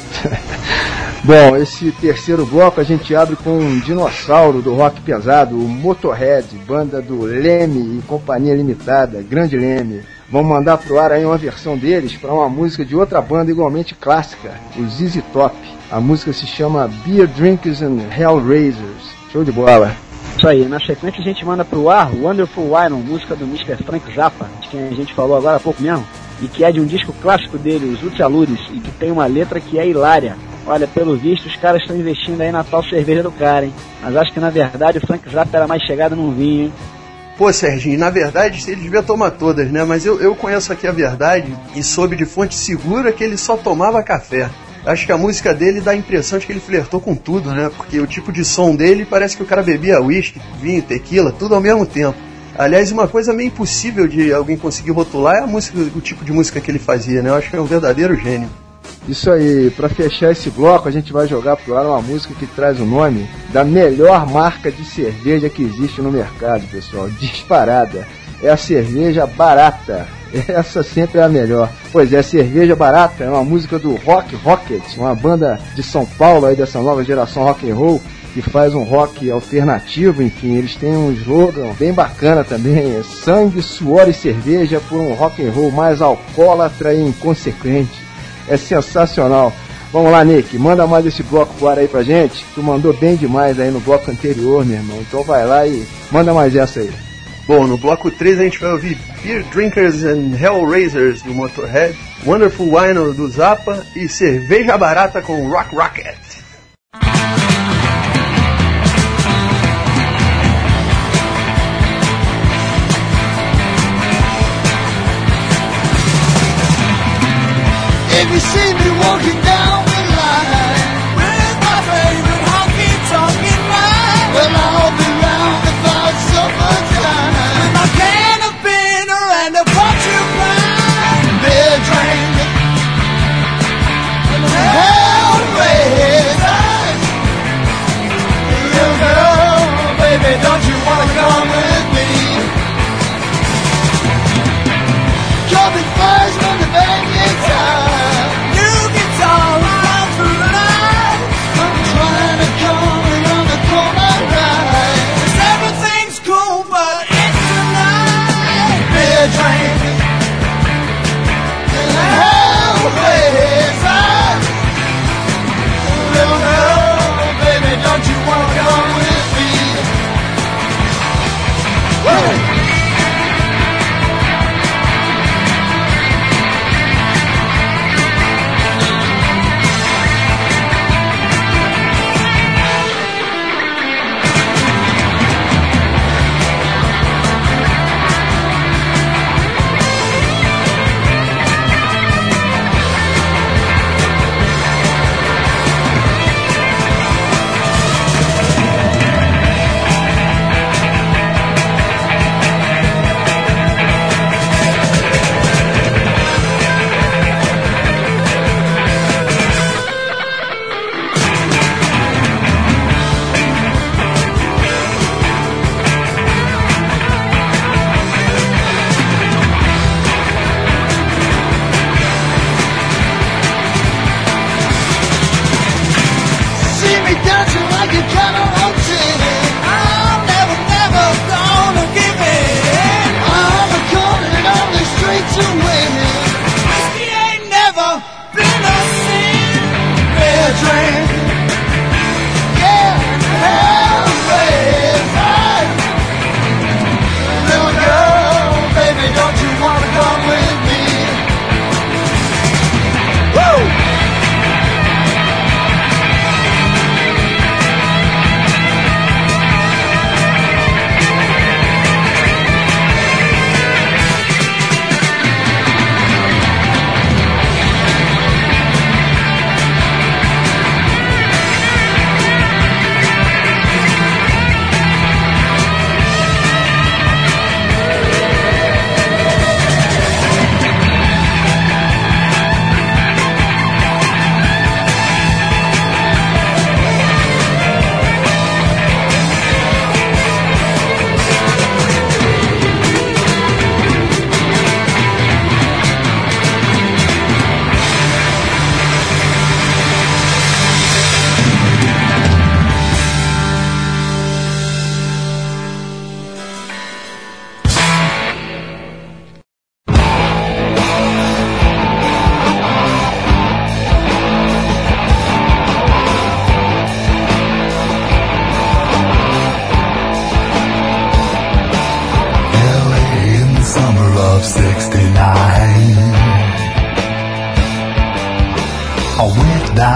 Bom, esse terceiro bloco a gente abre com um dinossauro do rock pesado, o Motorhead, banda do Leme e Companhia Limitada, Grande Leme. Vamos mandar pro ar aí uma versão deles para uma música de outra banda igualmente clássica, o Z Z Top. A música se chama Beer Drinkers and Hellraisers. Show de bola. Isso aí, na sequência a gente manda pro ar Wonderful Iron, música do mister Frank Zappa, de quem a gente falou agora há pouco mesmo. e que é de um disco clássico dele, os Ultraludes, e que tem uma letra que é hilária. Olha, pelo visto, os caras estão investindo aí na tal cerveja do cara, hein? Mas acho que, na verdade, o Frank Zappa era mais chegado num vinho, hein? Pô, Serginho, na verdade, ele devia tomar todas, né? Mas eu, eu conheço aqui a verdade e soube de fonte segura que ele só tomava café. Acho que a música dele dá a impressão de que ele flertou com tudo, né? Porque o tipo de som dele parece que o cara bebia uísque, vinho, tequila, tudo ao mesmo tempo. Aliás, uma coisa meio impossível de alguém conseguir rotular é a música, o tipo de música que ele fazia, né? Eu acho que é um verdadeiro gênio. Isso aí, pra fechar esse bloco, a gente vai jogar pro ar uma música que traz o nome da melhor marca de cerveja que existe no mercado, pessoal. Disparada. É a cerveja barata. Essa sempre é a melhor. Pois é, Cerveja Barata é uma música do Rock Rocket, uma banda de São Paulo aí dessa nova geração rock and roll, que faz um rock alternativo. Enfim, eles têm um slogan bem bacana também, é sangue, suor e cerveja por um rock and roll mais alcoólatra e inconsequente. É sensacional. Vamos lá, Nick, manda mais esse bloco pro ar aí pra gente. Tu mandou bem demais aí no bloco anterior, meu irmão. Então vai lá e manda mais essa aí. Bom, no bloco três a gente vai ouvir Beer Drinkers and Hellraisers do Motorhead, Wonderful Wine do Zappa e Cerveja Barata com Rock Rocket. If you see me walking down the line with my favorite honky-tonkin' ride, well, I'll be round about summertime with my can of bitter and a porcupine. Beer drink and the Hellraisers. Little girl, baby, don't you wanna come with me? Coming first when the band gets out. New guitar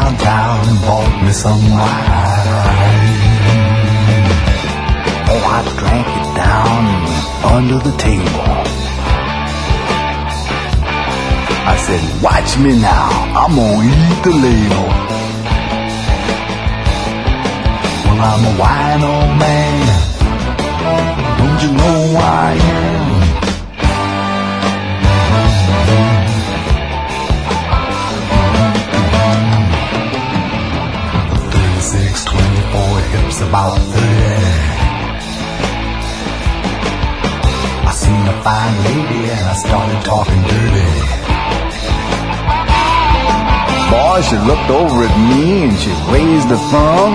downtown and bought me some wine. Oh, I drank it down under the table. I said, watch me now, I'm gonna eat the label. Well, I'm a wine old man, don't you know who I am? thirty-six, twenty-four, hips about thirty. I seen a fine lady and I started talking dirty. Boy, she looked over at me and she raised a thumb.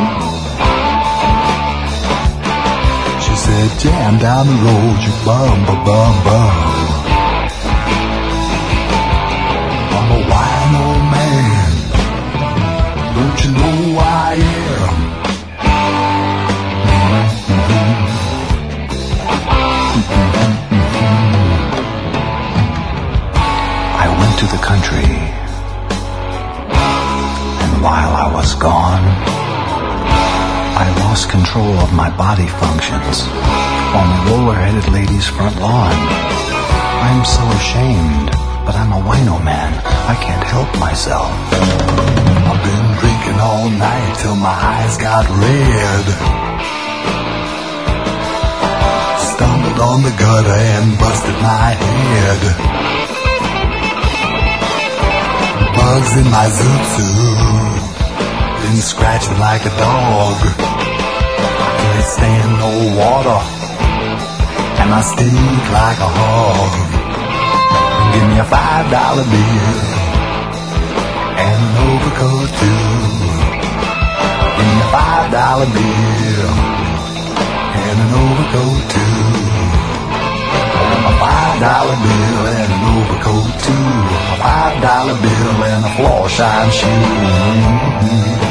She said, jam down the road, you bum, ba bum, bum. I'm a wine old man, don't you know who I am? I went to the country, and while I was gone, I lost control of my body functions on the roller-headed lady's front lawn. I'm so ashamed, but I'm a wino man. I can't help myself. I've been drinking all night till my eyes got red. Stumbled on the gutter and busted my head. Bugs in my zoot-suit been scratching like a dog. I can't stand no water, and I stink like a hog. Give me a five dollar bill and an overcoat too. Give me a five dollar bill and an overcoat too. I want a five dollar bill and an overcoat too. A five dollar bill and a floor shine shoe. Mm-hmm.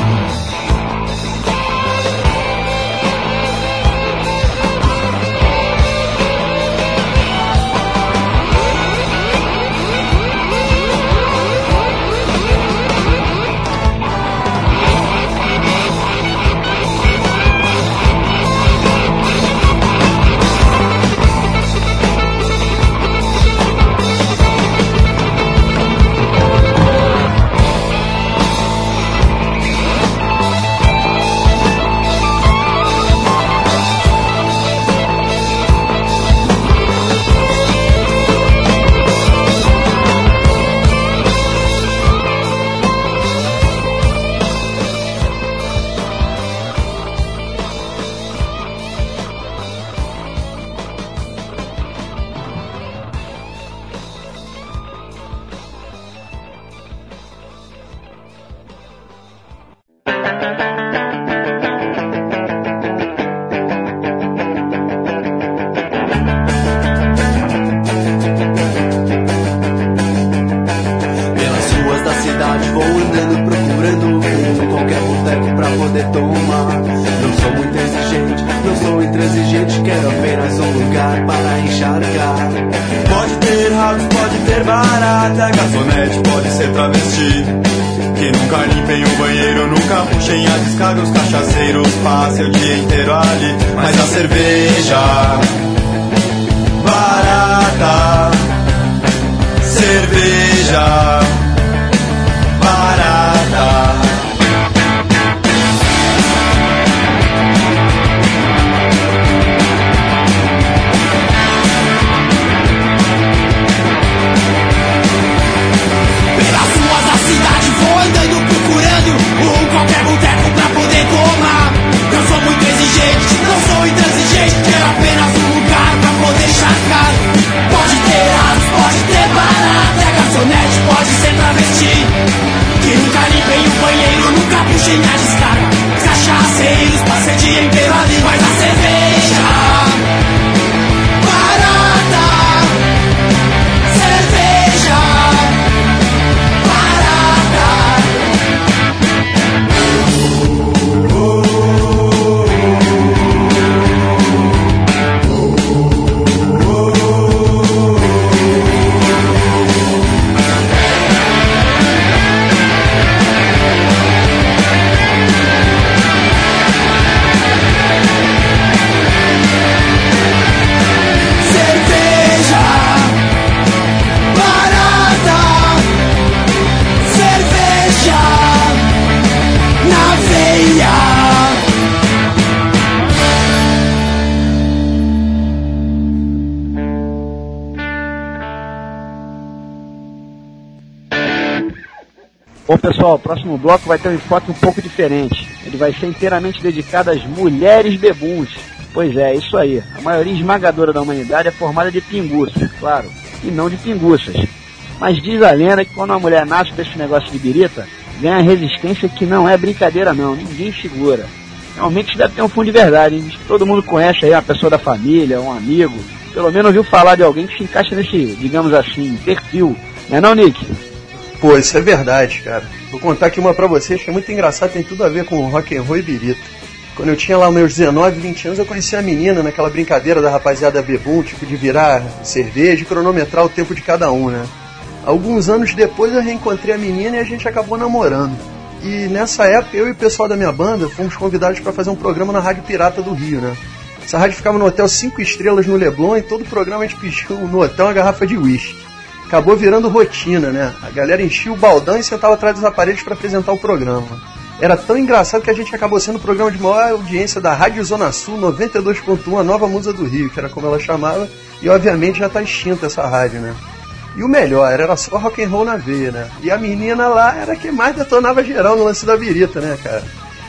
Bom, pessoal, o próximo bloco vai ter um enfoque um pouco diferente. Ele vai ser inteiramente dedicado às mulheres bebuns. Pois é, isso aí. A maioria esmagadora da humanidade é formada de pinguças, claro, e não de pinguças. Mas diz a lenda que quando uma mulher nasce desse negócio de birita, ganha resistência que não é brincadeira não, ninguém segura. Realmente isso deve ter um fundo de verdade, hein? Todo mundo conhece aí uma pessoa da família, um amigo, pelo menos ouviu falar de alguém que se encaixa nesse, digamos assim, perfil. Não é não, Nick? Pô, isso é verdade, cara. Vou contar aqui uma pra vocês que é muito engraçado, tem tudo a ver com rock and roll e birita. Quando eu tinha lá meus dezenove, vinte anos, eu conheci a menina naquela brincadeira da rapaziada bebum, tipo de virar cerveja e cronometrar o tempo de cada um, né? Alguns anos depois eu reencontrei a menina e a gente acabou namorando. E nessa época eu e o pessoal da minha banda fomos convidados para fazer um programa na Rádio Pirata do Rio, né? Essa rádio ficava no hotel cinco estrelas no Leblon e todo programa a gente pediu no hotel uma garrafa de uísque. Acabou virando rotina, né? A galera enchia o baldão e sentava atrás dos aparelhos para apresentar o programa. Era tão engraçado que a gente acabou sendo o programa de maior audiência da Rádio Zona Sul noventa e dois ponto um, a nova musa do Rio, que era como ela chamava, e obviamente já tá extinta essa rádio, né? E o melhor, era só rock and roll na veia, né? E a menina lá era quem mais detonava geral no lance da birita, né, cara?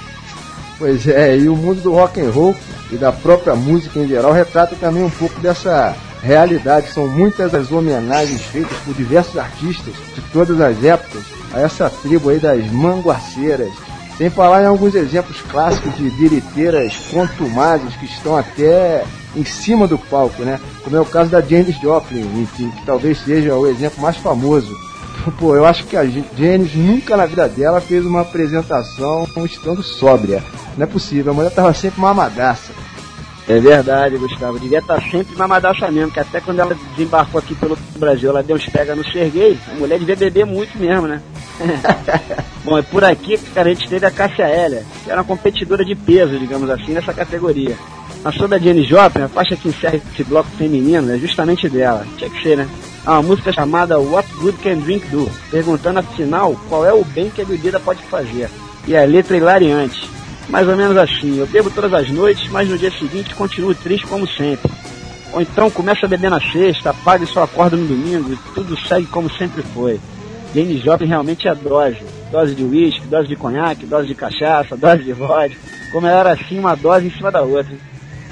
Pois é, e o mundo do rock and roll e da própria música em geral retrata também um pouco dessa realidade. São muitas as homenagens feitas por diversos artistas de todas as épocas a essa tribo aí das manguaceiras. Sem falar em alguns exemplos clássicos de biriteiras contumazes que estão até em cima do palco, né? Como é o caso da Janis Joplin, enfim, que talvez seja o exemplo mais famoso. Pô, eu acho que a Janis nunca na vida dela fez uma apresentação estando sóbria. Não é possível, a mulher tava sempre mamadaça. É verdade, Gustavo, devia estar sempre mamadaça mesmo, que até quando ela desembarcou aqui pelo Brasil, ela deu uns pega no Serguei, a mulher devia beber muito mesmo, né? Bom, e por aqui, cara, a gente teve a Cássia Eller, que era uma competidora de peso, digamos assim, nessa categoria. Mas sobre a Janis Joplin, a faixa que encerra esse bloco feminino é justamente dela, tinha que ser, né? É uma música chamada What Good Can Drink Do, perguntando afinal qual é o bem que a bebida pode fazer. E a letra é hilariante, mais ou menos assim: eu bebo todas as noites, mas no dia seguinte continuo triste como sempre. Ou então começa a beber na sexta, apaga e só acorda no domingo e tudo segue como sempre foi. Janis Joplin realmente é dose, dose de uísque, dose de conhaque, dose de cachaça, dose de vodka, como ela era assim, uma dose em cima da outra, hein?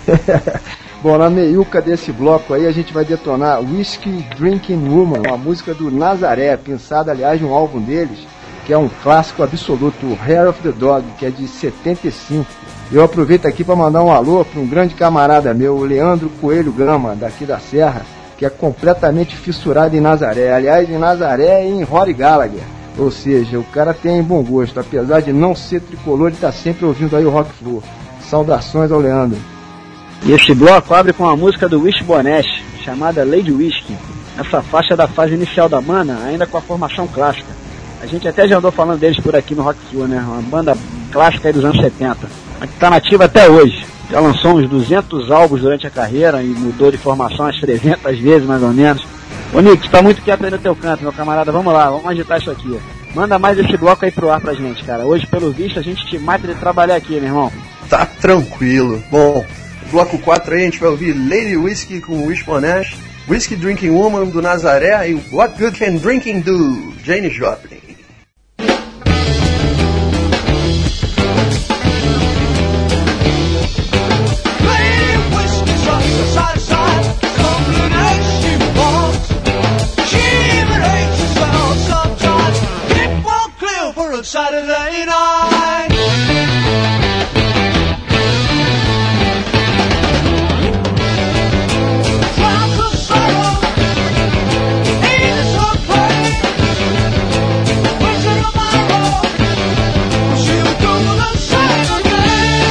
Bom, na meiuca desse bloco aí a gente vai detonar Whiskey Drinking Woman, uma música do Nazaré, pensada aliás num álbum deles, que é um clássico absoluto, Hair of the Dog, que é de setenta e cinco. Eu aproveito aqui para mandar um alô para um grande camarada meu, o Leandro Coelho Gama, daqui da Serra, que é completamente fissurado em Nazaré, aliás em Nazaré e em Rory Gallagher. Ou seja, o cara tem bom gosto, apesar de não ser tricolor, ele está sempre ouvindo aí o Rock Flu. Saudações ao Leandro. E esse bloco abre com a música do Wishbone Ash, chamada Lady Whiskey. Essa faixa da fase inicial da banda, ainda com a formação clássica. A gente até já andou falando deles por aqui no Rock Flu, né? Uma banda clássica aí dos anos setenta. Mas que tá nativa até hoje. Já lançou uns duzentos álbuns durante a carreira e mudou de formação umas trezentas vezes, mais ou menos. Ô Nick, tu tá muito quieto aí no teu canto, meu camarada. Vamos lá, vamos agitar isso aqui. Manda mais esse bloco aí pro ar pra gente, cara. Hoje, pelo visto, a gente te mata de trabalhar aqui, meu irmão. Tá tranquilo. Bom, bloco quatro aí a gente vai ouvir Lady Whiskey com Wishbone Ash, Whiskey Drinking Woman do Nazaré e What Good Can Drinking Do, Janis Joplin. Saturday night. Drunk of sorrow, ease of pain. Wishing tomorrow she would do the same again.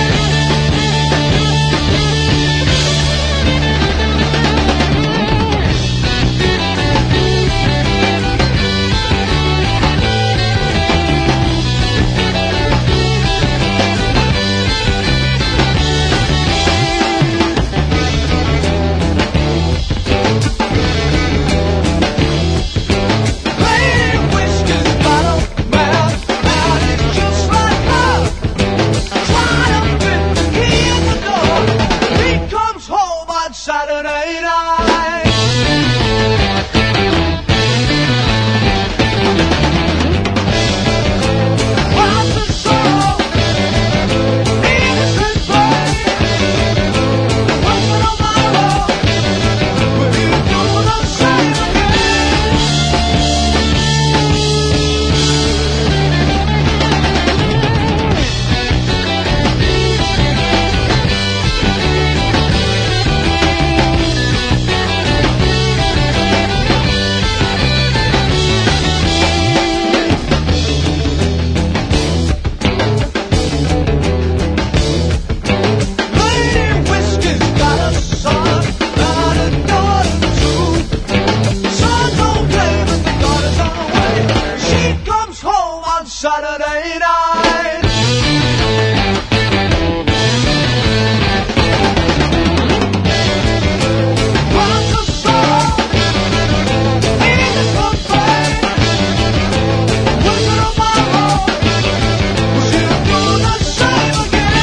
Saturday night. What's the song? Ain't it so fine? What's it on my heart? Was it do the same again?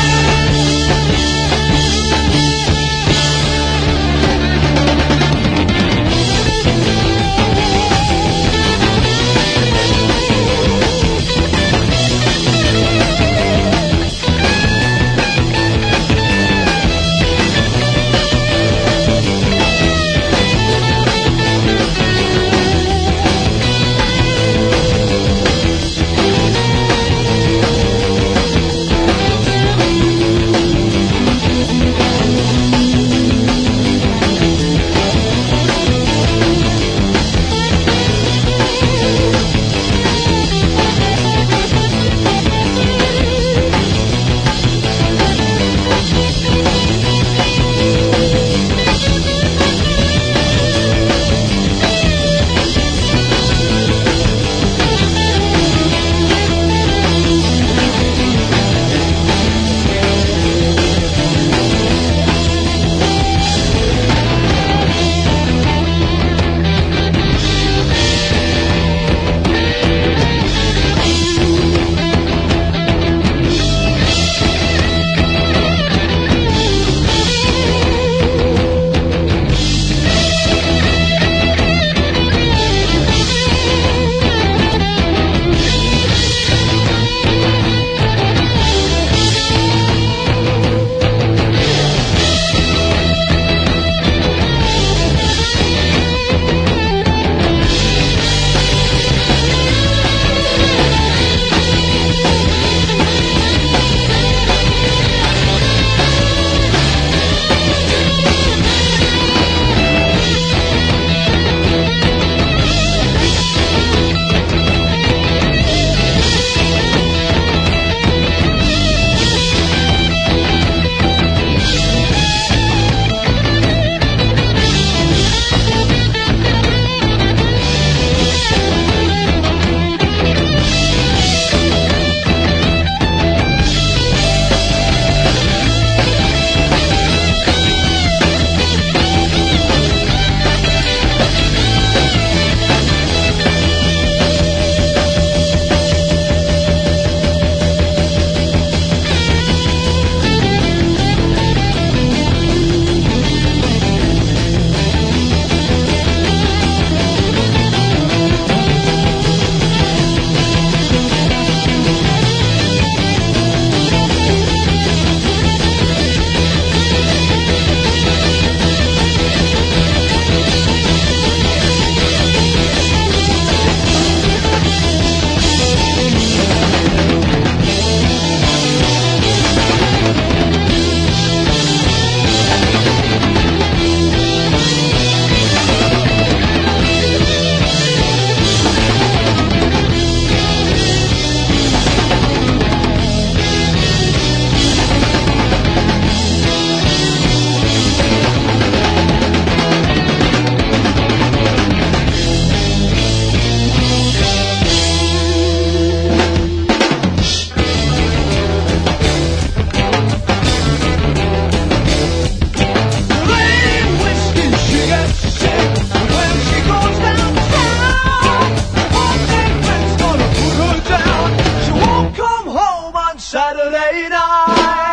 Saturday night.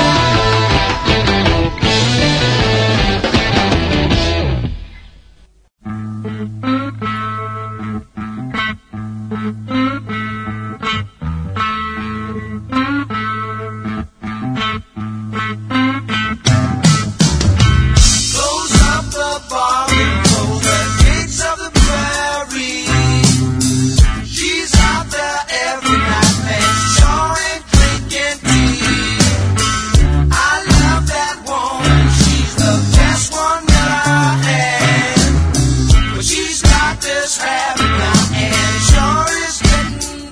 Close up the bar and close the gates of the prairie. She's out there every night, man, sawing, drinking tea. I love that woman, she's the best one that I had. But she's got this habit now, and it sure is getting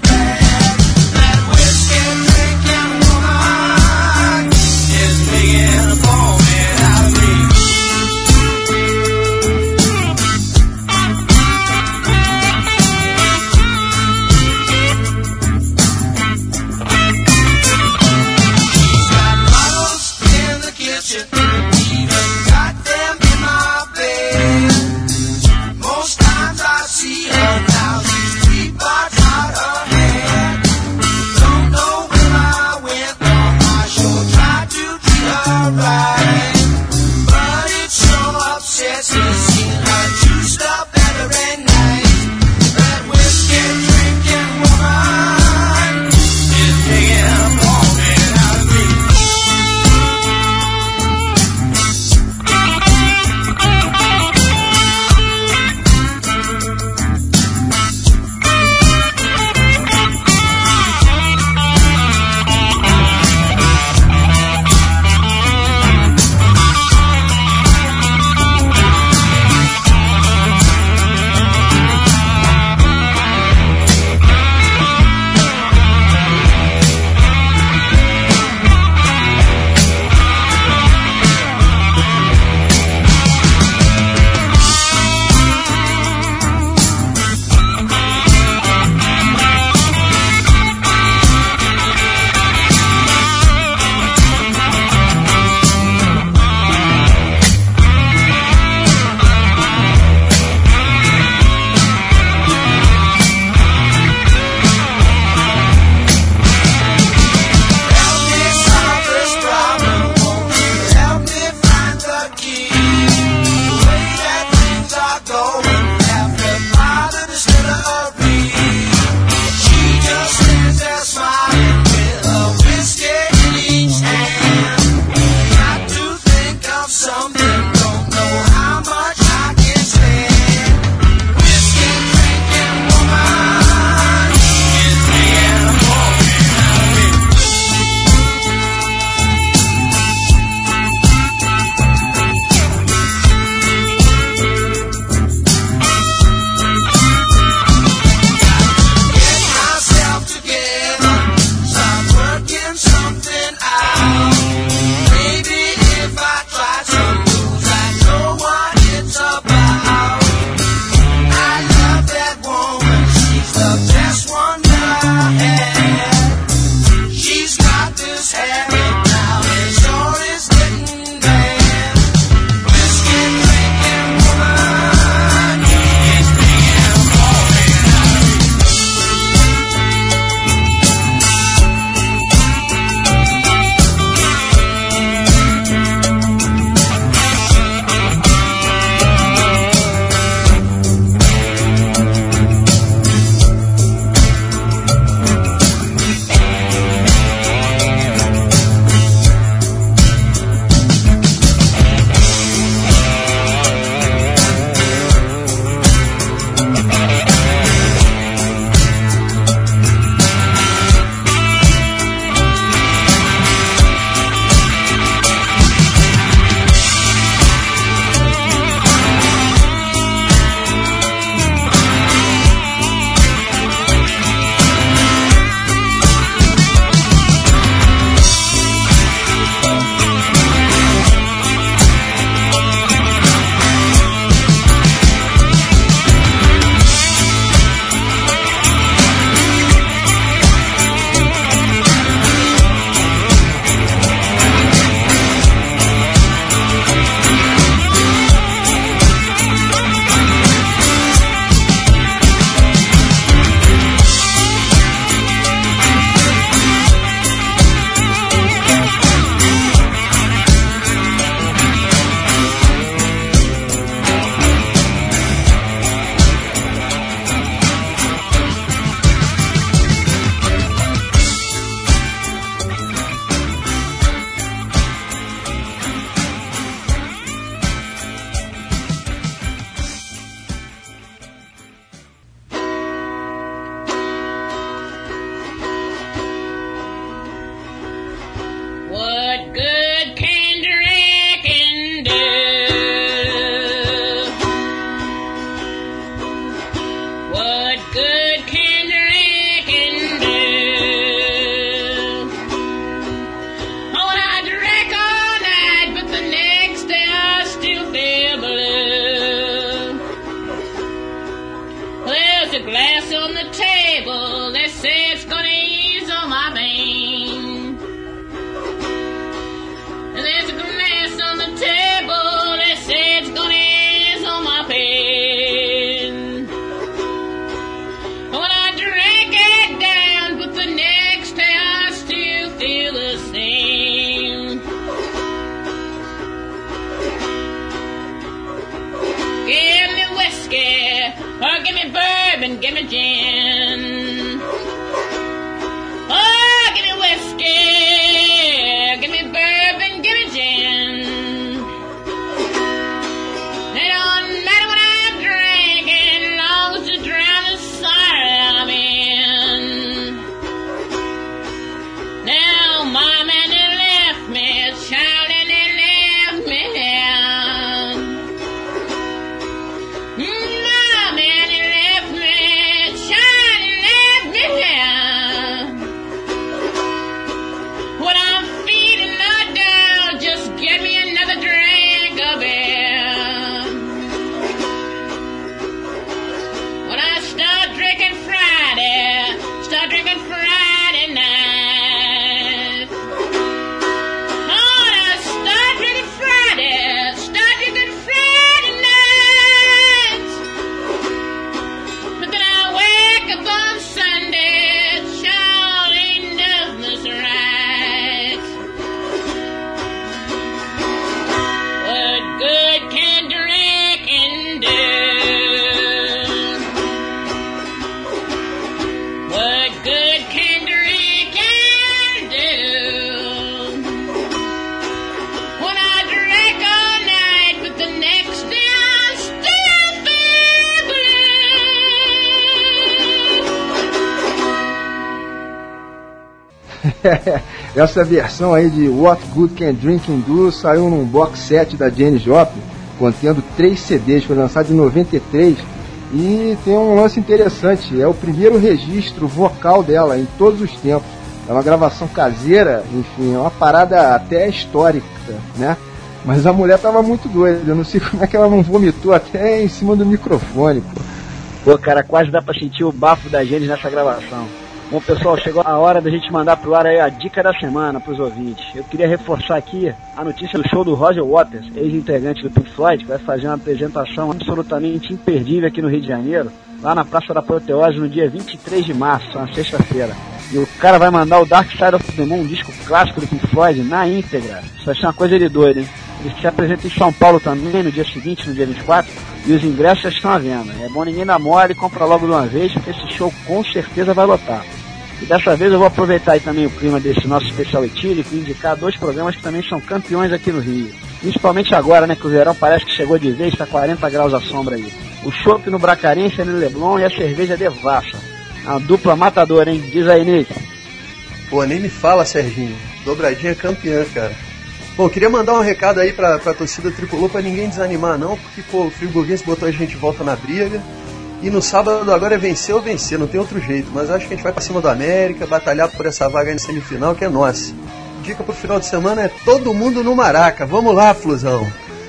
Essa versão aí de What Good Can Drinking Do saiu num box set da Janis Joplin, contendo três C Ds, foi lançado em noventa e três, e tem um lance interessante, é o primeiro registro vocal dela em todos os tempos. É uma gravação caseira, enfim, é uma parada até histórica, né? Mas a mulher tava muito doida, eu não sei como é que ela não vomitou até em cima do microfone, pô. Pô, cara, quase dá pra sentir o bafo da Janis nessa gravação. Bom, pessoal, chegou a hora da gente mandar pro ar aí a dica da semana pros ouvintes. Eu queria reforçar aqui a notícia do show do Roger Waters, ex-integrante do Pink Floyd, que vai fazer uma apresentação absolutamente imperdível aqui no Rio de Janeiro, lá na Praça da Apoteose, no dia vinte e três de março, na sexta-feira. E o cara vai mandar o Dark Side of the Moon, um disco clássico do Pink Floyd, na íntegra. Isso vai ser uma coisa de doido, hein? Ele se apresenta em São Paulo também, no dia seguinte, no dia vinte e quatro, e os ingressos já estão à venda. É bom ninguém dar mole e compra logo de uma vez, porque esse show com certeza vai lotar. E dessa vez eu vou aproveitar aí também o clima desse nosso especial etílico e indicar dois programas que também são campeões aqui no Rio. Principalmente agora, né, que o verão parece que chegou de vez, tá quarenta graus à sombra aí. O chopp no Bracarense, no Leblon, e a cerveja Devassa. A dupla matadora, hein? Diz aí, Nick. Pô, nem me fala, Serginho. Dobradinha campeã, cara. Bom, queria mandar um recado aí pra, pra torcida tricolor pra ninguém desanimar não, porque, pô, o Friburguense botou a gente de volta na briga. E no sábado agora é vencer ou vencer, não tem outro jeito. Mas acho que a gente vai pra cima do América, batalhar por essa vaga aí na semifinal, que é nossa. Dica pro final de semana é todo mundo no Maraca. Vamos lá, Flusão.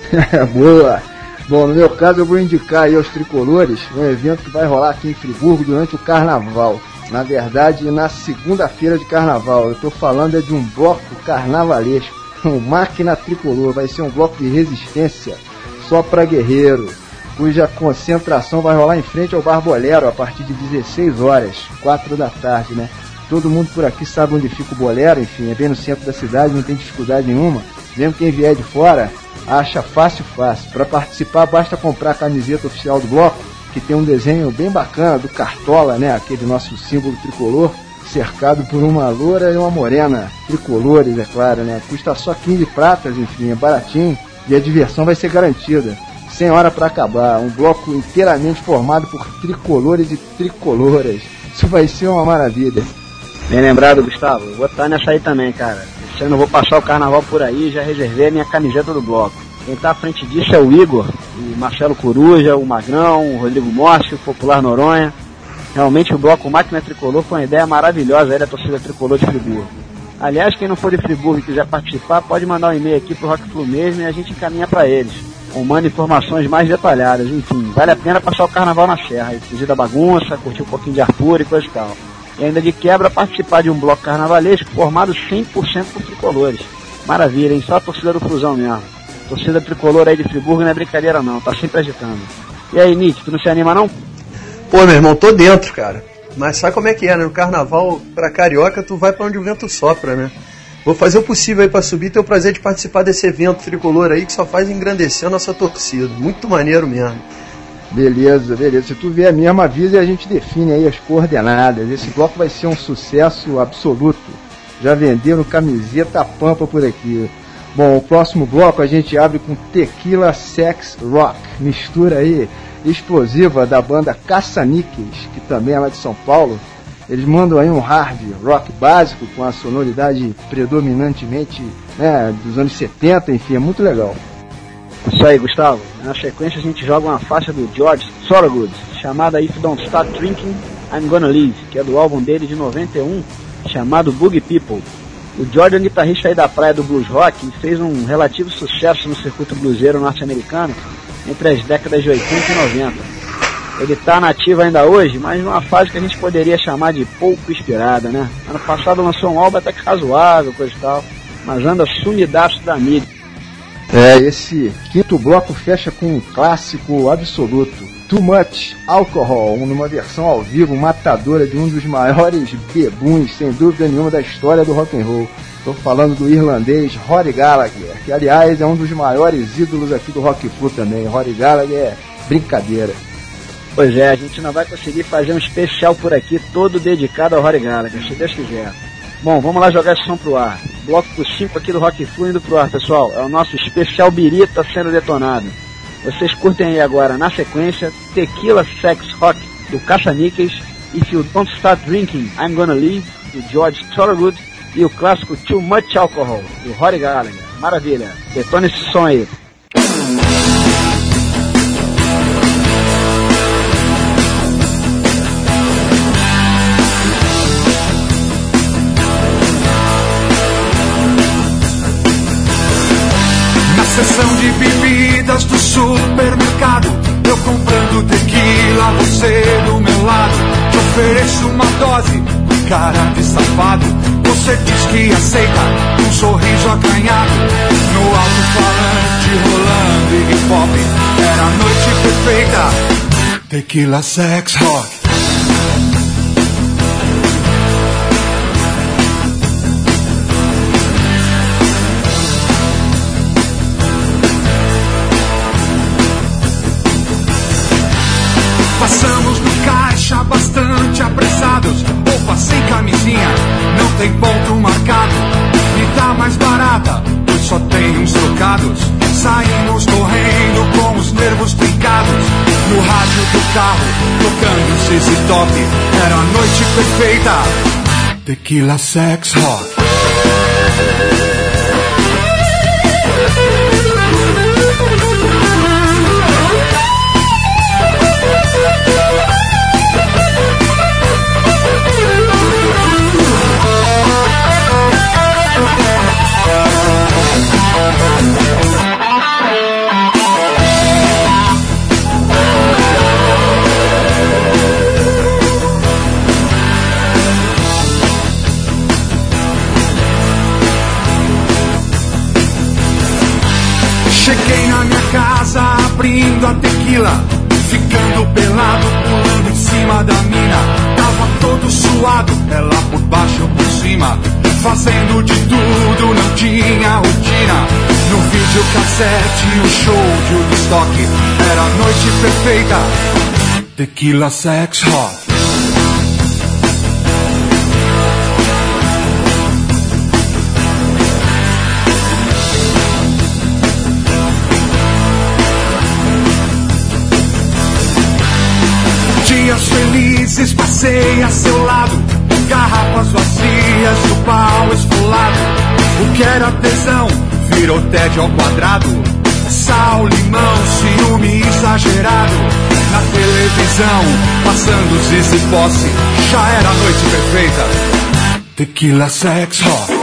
Boa. Bom, no meu caso eu vou indicar aí aos tricolores um evento que vai rolar aqui em Friburgo durante o Carnaval. Na verdade, na segunda-feira de Carnaval. Eu tô falando é de um bloco carnavalesco. O Máquina Tricolor vai ser um bloco de resistência só pra guerreiro, cuja concentração vai rolar em frente ao Bar Bolero a partir de dezesseis horas, quatro da tarde, né? Todo mundo por aqui sabe onde fica o Bolero, enfim, é bem no centro da cidade, não tem dificuldade nenhuma. Mesmo quem vier de fora, acha fácil, fácil. Para participar, basta comprar a camiseta oficial do bloco, que tem um desenho bem bacana do Cartola, né? Aquele nosso símbolo tricolor, cercado por uma loura e uma morena, tricolores, é claro, né? Custa só quinze pratas, enfim, é baratinho, e a diversão vai ser garantida. Sem hora para acabar, um bloco inteiramente formado por tricolores e tricoloras. Isso vai ser uma maravilha. Bem lembrado, Gustavo. Vou estar nessa aí também, cara. Esse ano eu vou passar o carnaval por aí, já reservei a minha camiseta do bloco. Quem tá à frente disso é o Igor, o Marcelo Coruja, o Magrão, o Rodrigo Morsi, o Popular Noronha. Realmente o bloco Máquina Tricolor foi uma ideia maravilhosa aí da torcida tricolor de Friburgo. Aliás, quem não for de Friburgo e quiser participar, pode mandar um e-mail aqui pro Rock Flu mesmo e a gente encaminha para eles. Ou manda informações mais detalhadas, enfim, vale a pena passar o carnaval na serra, e fugir da bagunça, curtir um pouquinho de ar puro e coisa e tal. E ainda de quebra participar de um bloco carnavalesco formado cem por cento por tricolores. Maravilha, hein? Só a torcida do Flusão mesmo. Torcida tricolor aí de Friburgo não é brincadeira não, tá sempre agitando. E aí, Nick, tu não se anima não? Pô, meu irmão, tô dentro, cara. Mas sabe como é que é, né? No carnaval, pra carioca, tu vai pra onde o vento sopra, né? Vou fazer o possível aí pra subir, ter o prazer de participar desse evento tricolor aí que só faz engrandecer a nossa torcida. Muito maneiro mesmo. Beleza, beleza. Se tu vier mesmo, avisa e a gente define aí as coordenadas. Esse bloco vai ser um sucesso absoluto. Já venderam camiseta pampa por aqui. Bom, o próximo bloco a gente abre com Tequila Sex Rock. Mistura aí explosiva da banda Caça-Níqueis, que também é lá de São Paulo. Eles mandam aí um hard rock básico com a sonoridade predominantemente, né, dos anos setenta, enfim, é muito legal. Isso aí, Gustavo. Na sequência a gente joga uma faixa do George Thorogood, chamada If You Don't Start Drinking, I'm Gonna Leave, que é do álbum dele de noventa e um, chamado Boogie People. O George é um guitarrista aí da praia do blues rock e fez um relativo sucesso no circuito bluseiro norte-americano entre as décadas de oitenta e noventa. Ele tá nativo ainda hoje, mas numa fase que a gente poderia chamar de pouco inspirada, né? Ano passado lançou um álbum até que razoável, coisa e tal, mas anda sumidaço da mídia. É, esse quinto bloco fecha com um clássico absoluto, Too Much Alcohol, numa versão ao vivo matadora de um dos maiores bebuns, sem dúvida nenhuma, da história do rock and roll. Estou falando do irlandês Rory Gallagher, que aliás é um dos maiores ídolos aqui do Rock Flu também. Rory Gallagher é brincadeira. Pois é, a gente não vai conseguir fazer um especial por aqui todo dedicado ao Rory Gallagher, se Deus quiser. Bom, vamos lá jogar esse som pro ar. Bloco por cinco aqui do Rock Flu indo pro ar, pessoal. É o nosso especial Birita sendo detonado. Vocês curtem aí agora, na sequência, Tequila Sex Rock, do Caça-Níqueis, If You Don't Start Drinking, I'm Gonna Leave, do George Thorogood, e o clássico Too Much Alcohol, do Rory Gallagher. Maravilha, detona esse som aí. Na seção de bebidas do supermercado, eu comprando tequila, você do meu lado. Te ofereço uma dose com cara de safado. Você diz que aceita, um sorriso acanhado. No alto-falante rolando hip hop, era a noite perfeita. Tequila, sex, rock. Passamos no caixa bastante apressados. Roupa sem camisinha, não tem ponto marcado. Me dá mais barata, pois só tem uns trocados. Saímos correndo com os nervos trincados. No rádio do carro, tocando Z Z Top. Era a noite perfeita. Tequila, sex, rock. Cheguei na minha casa abrindo a tequila, ficando pelado, pulando em cima da mina. Tava todo suado, ela por baixo ou por cima, fazendo de tudo, não tinha rotina. No videocassete, o show de Woodstock, era a noite perfeita. Tequila, sex, rock. Dias felizes passei a seu lado, garrafas vazias e o pau esfolado. O que era tesão virou tédio ao quadrado. Sal, limão, ciúme exagerado. Na televisão, passando Zizi Posse, já era a noite perfeita. Tequila, sex, rock.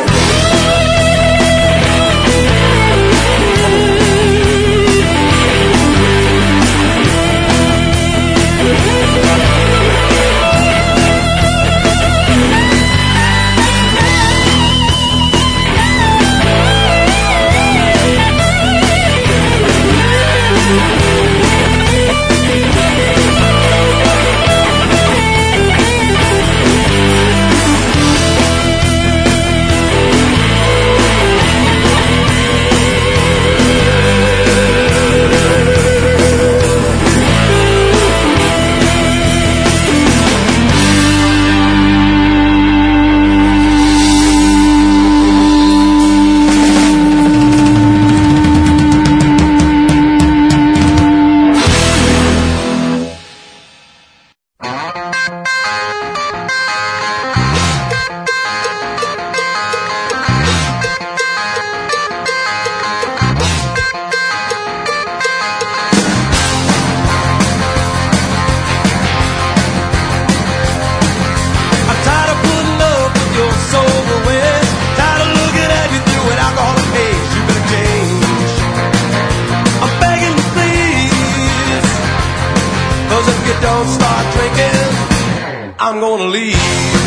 I'm gonna leave.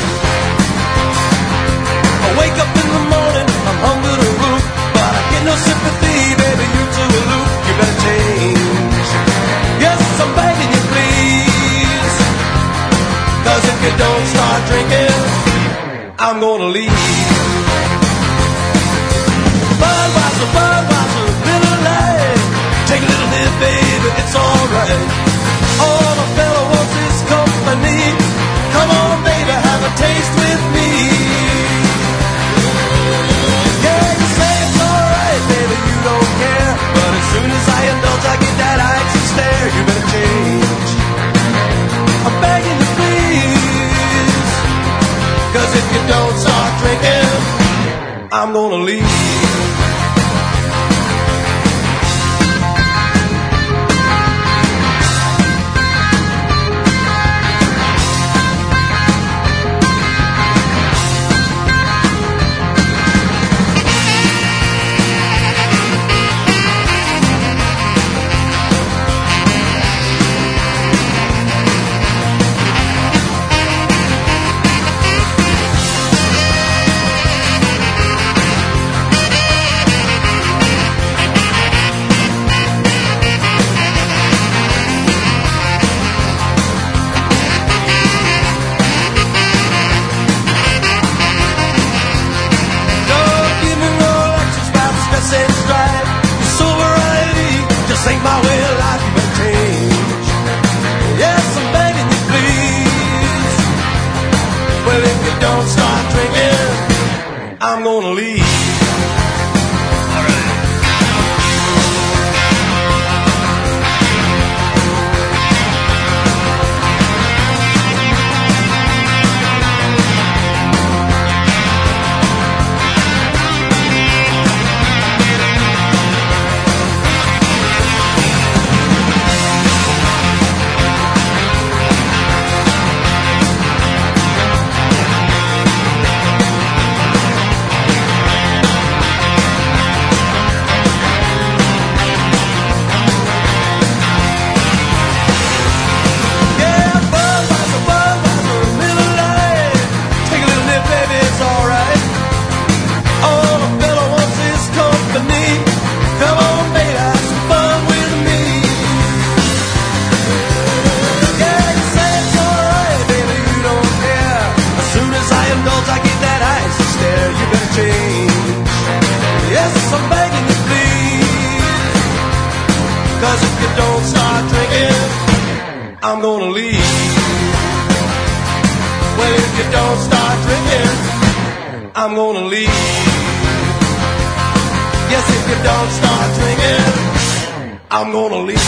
I wake up in the morning, I'm hung to the roof, but I get no sympathy, baby, you're too aloof. You better change. Yes, I'm begging you, please. Cause if you don't start drinking, I'm gonna leave. Budweiser, Budweiser, Miller Lite. Take a little hit, baby, it's alright. All the fella wants is company. Come on, baby, have a taste with me. Yeah, you say it's alright, baby, you don't care. But as soon as I indulge, I get that icy stare. You better change. I'm begging you, please. Cause if you don't start drinking, I'm gonna leave. I'm gonna leave. All right. I'm gonna leave. Well, if you don't start drinking, I'm gonna leave. Yes, if you don't start drinking, I'm gonna leave.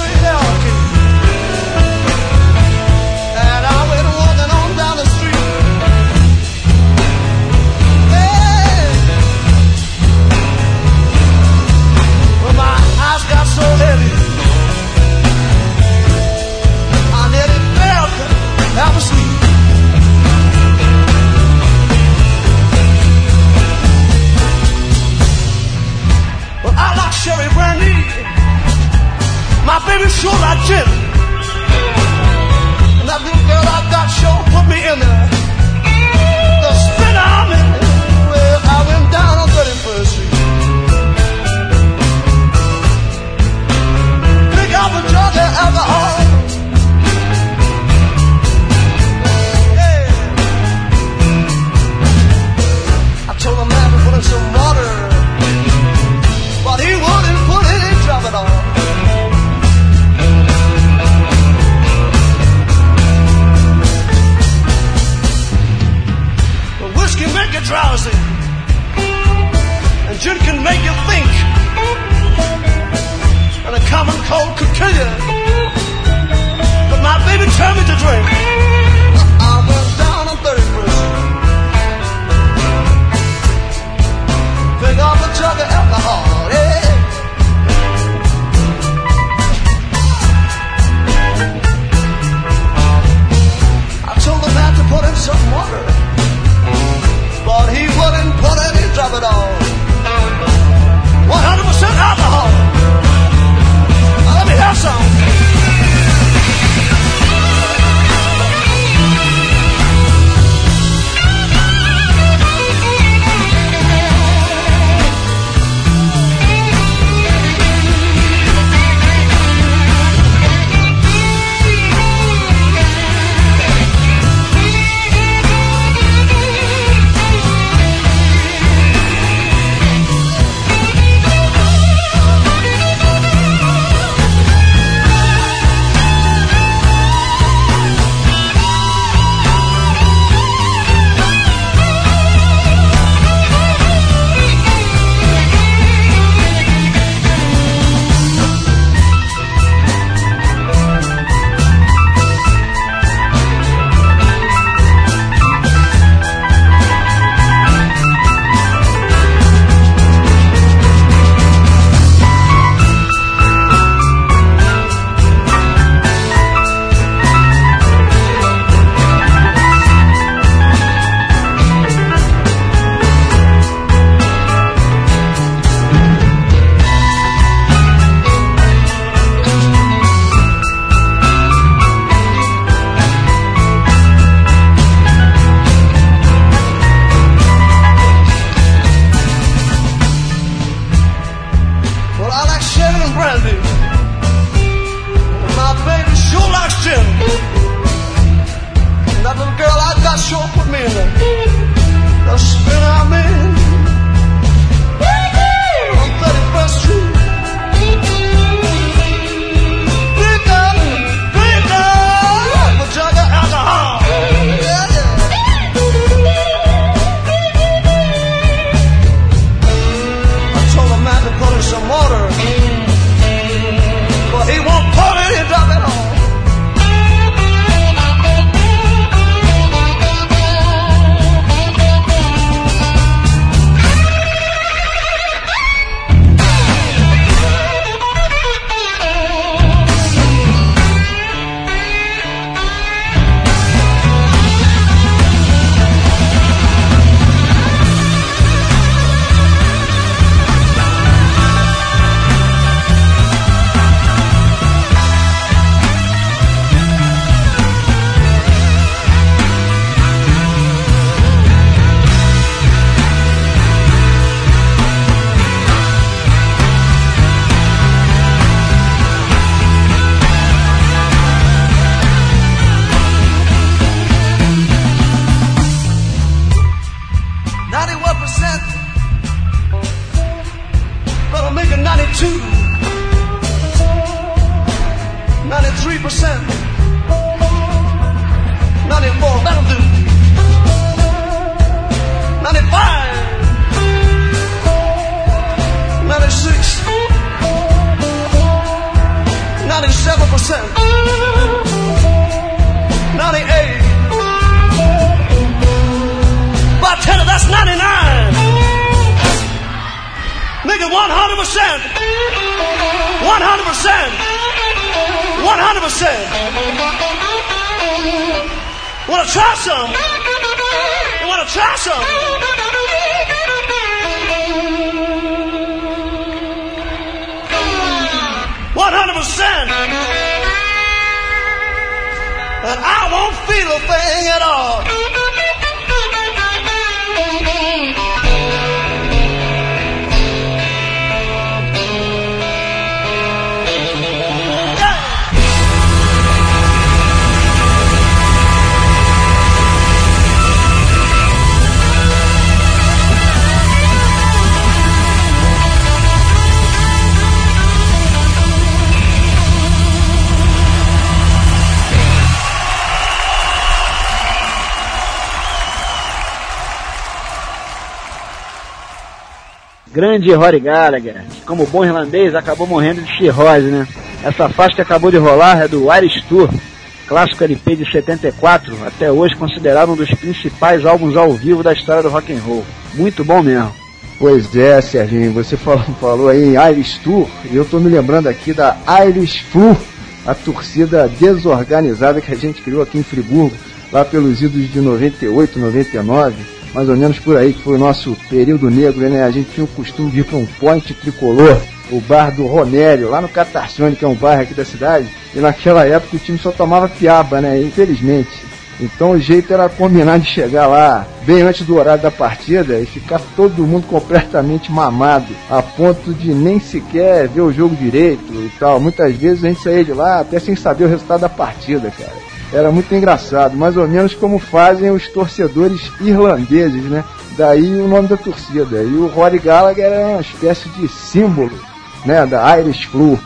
And I went walking on down the street. drowsy, and gin can make you think, and a common cold could kill you. But my baby told me to drink. I went down on thirty-first, pick up a jug of alcohol, yeah. I told the man to put in some water, but he wouldn't put any drop at all. one hundred percent alcohol. Now let me have some. Grande Rory Gallagher, que como bom irlandês acabou morrendo de cirrose, né? Essa faixa que acabou de rolar é do Irish Tour, clássico L P de setenta e quatro, até hoje considerado um dos principais álbuns ao vivo da história do rock and roll. Muito bom mesmo. Pois é, Serginho, você falou, falou aí em Irish Tour, e eu tô me lembrando aqui da Irish Flu, a torcida desorganizada que a gente criou aqui em Friburgo, lá pelos idos de noventa e oito, noventa e nove, mais ou menos por aí, que foi o nosso período negro, né? A gente tinha o costume de ir para um point tricolor, o bar do Romério, lá no Catarcione, que é um bairro aqui da cidade, e naquela época o time só tomava piaba, né? Infelizmente. Então o jeito era combinar de chegar lá bem antes do horário da partida e ficar todo mundo completamente mamado, a ponto de nem sequer ver o jogo direito e tal. Muitas vezes a gente saía de lá até sem saber o resultado da partida, cara. Era muito engraçado, mais ou menos como fazem os torcedores irlandeses, né? Daí o nome da torcida. E o Rory Gallagher era uma espécie de símbolo, né, da Irish Flu.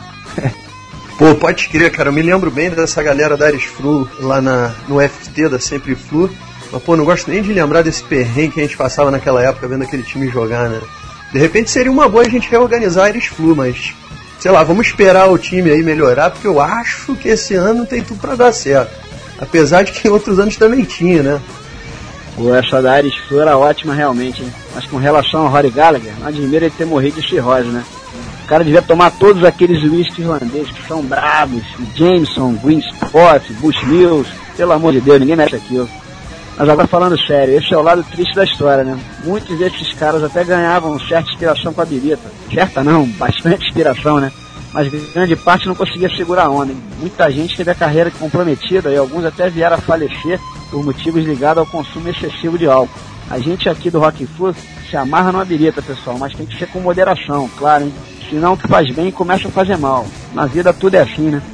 Pô, pode crer, cara, eu me lembro bem dessa galera da Irish Flu lá na, no F T da Sempre Flu, mas pô, não gosto nem de lembrar desse perrengue que a gente passava naquela época vendo aquele time jogar, né? De repente seria uma boa a gente reorganizar a Irish Flu, mas sei lá, vamos esperar o time aí melhorar, porque eu acho que esse ano tem tudo pra dar certo, apesar de que em outros anos também tinha, né? Pô, essa da Irish Flu era ótima realmente, hein? Mas com relação ao Rory Gallagher, não admira ele ter morrido de cirrose, né? O cara devia tomar todos aqueles whisky irlandeses que são bravos, Jameson, Green Spot, Bushmills, pelo amor de Deus, ninguém mexe aquilo. Mas agora falando sério, esse é o lado triste da história, né? Muitos desses caras até ganhavam certa inspiração com a birita. Certa não, bastante inspiração, né? Mas grande parte não conseguia segurar a onda, hein? Muita gente teve a carreira comprometida e alguns até vieram a falecer por motivos ligados ao consumo excessivo de álcool. A gente aqui do Rock Flu se amarra numa birita, pessoal, mas tem que ser com moderação, claro, hein? Senão o que faz bem começa a fazer mal. Na vida tudo é assim, né?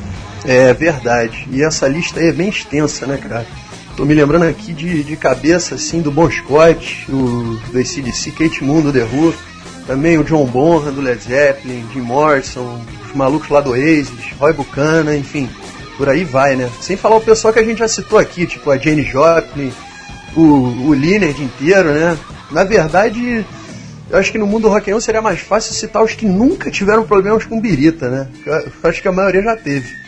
É verdade. E essa lista aí é bem extensa, né, cara? Tô me lembrando aqui de, de cabeça, assim, do Bon Scott, o, do A C D C, Kate Moon, do The Who, também o John Bonham, do Led Zeppelin, Jim Morrison, os malucos lá do Oasis, Roy Buchanan, enfim, por aí vai, né? Sem falar o pessoal que a gente já citou aqui, tipo a Jane Joplin, o, o Leonard inteiro, né? Na verdade, eu acho que no mundo do rock and roll seria mais fácil citar os que nunca tiveram problemas com birita, né? Eu acho que a maioria já teve.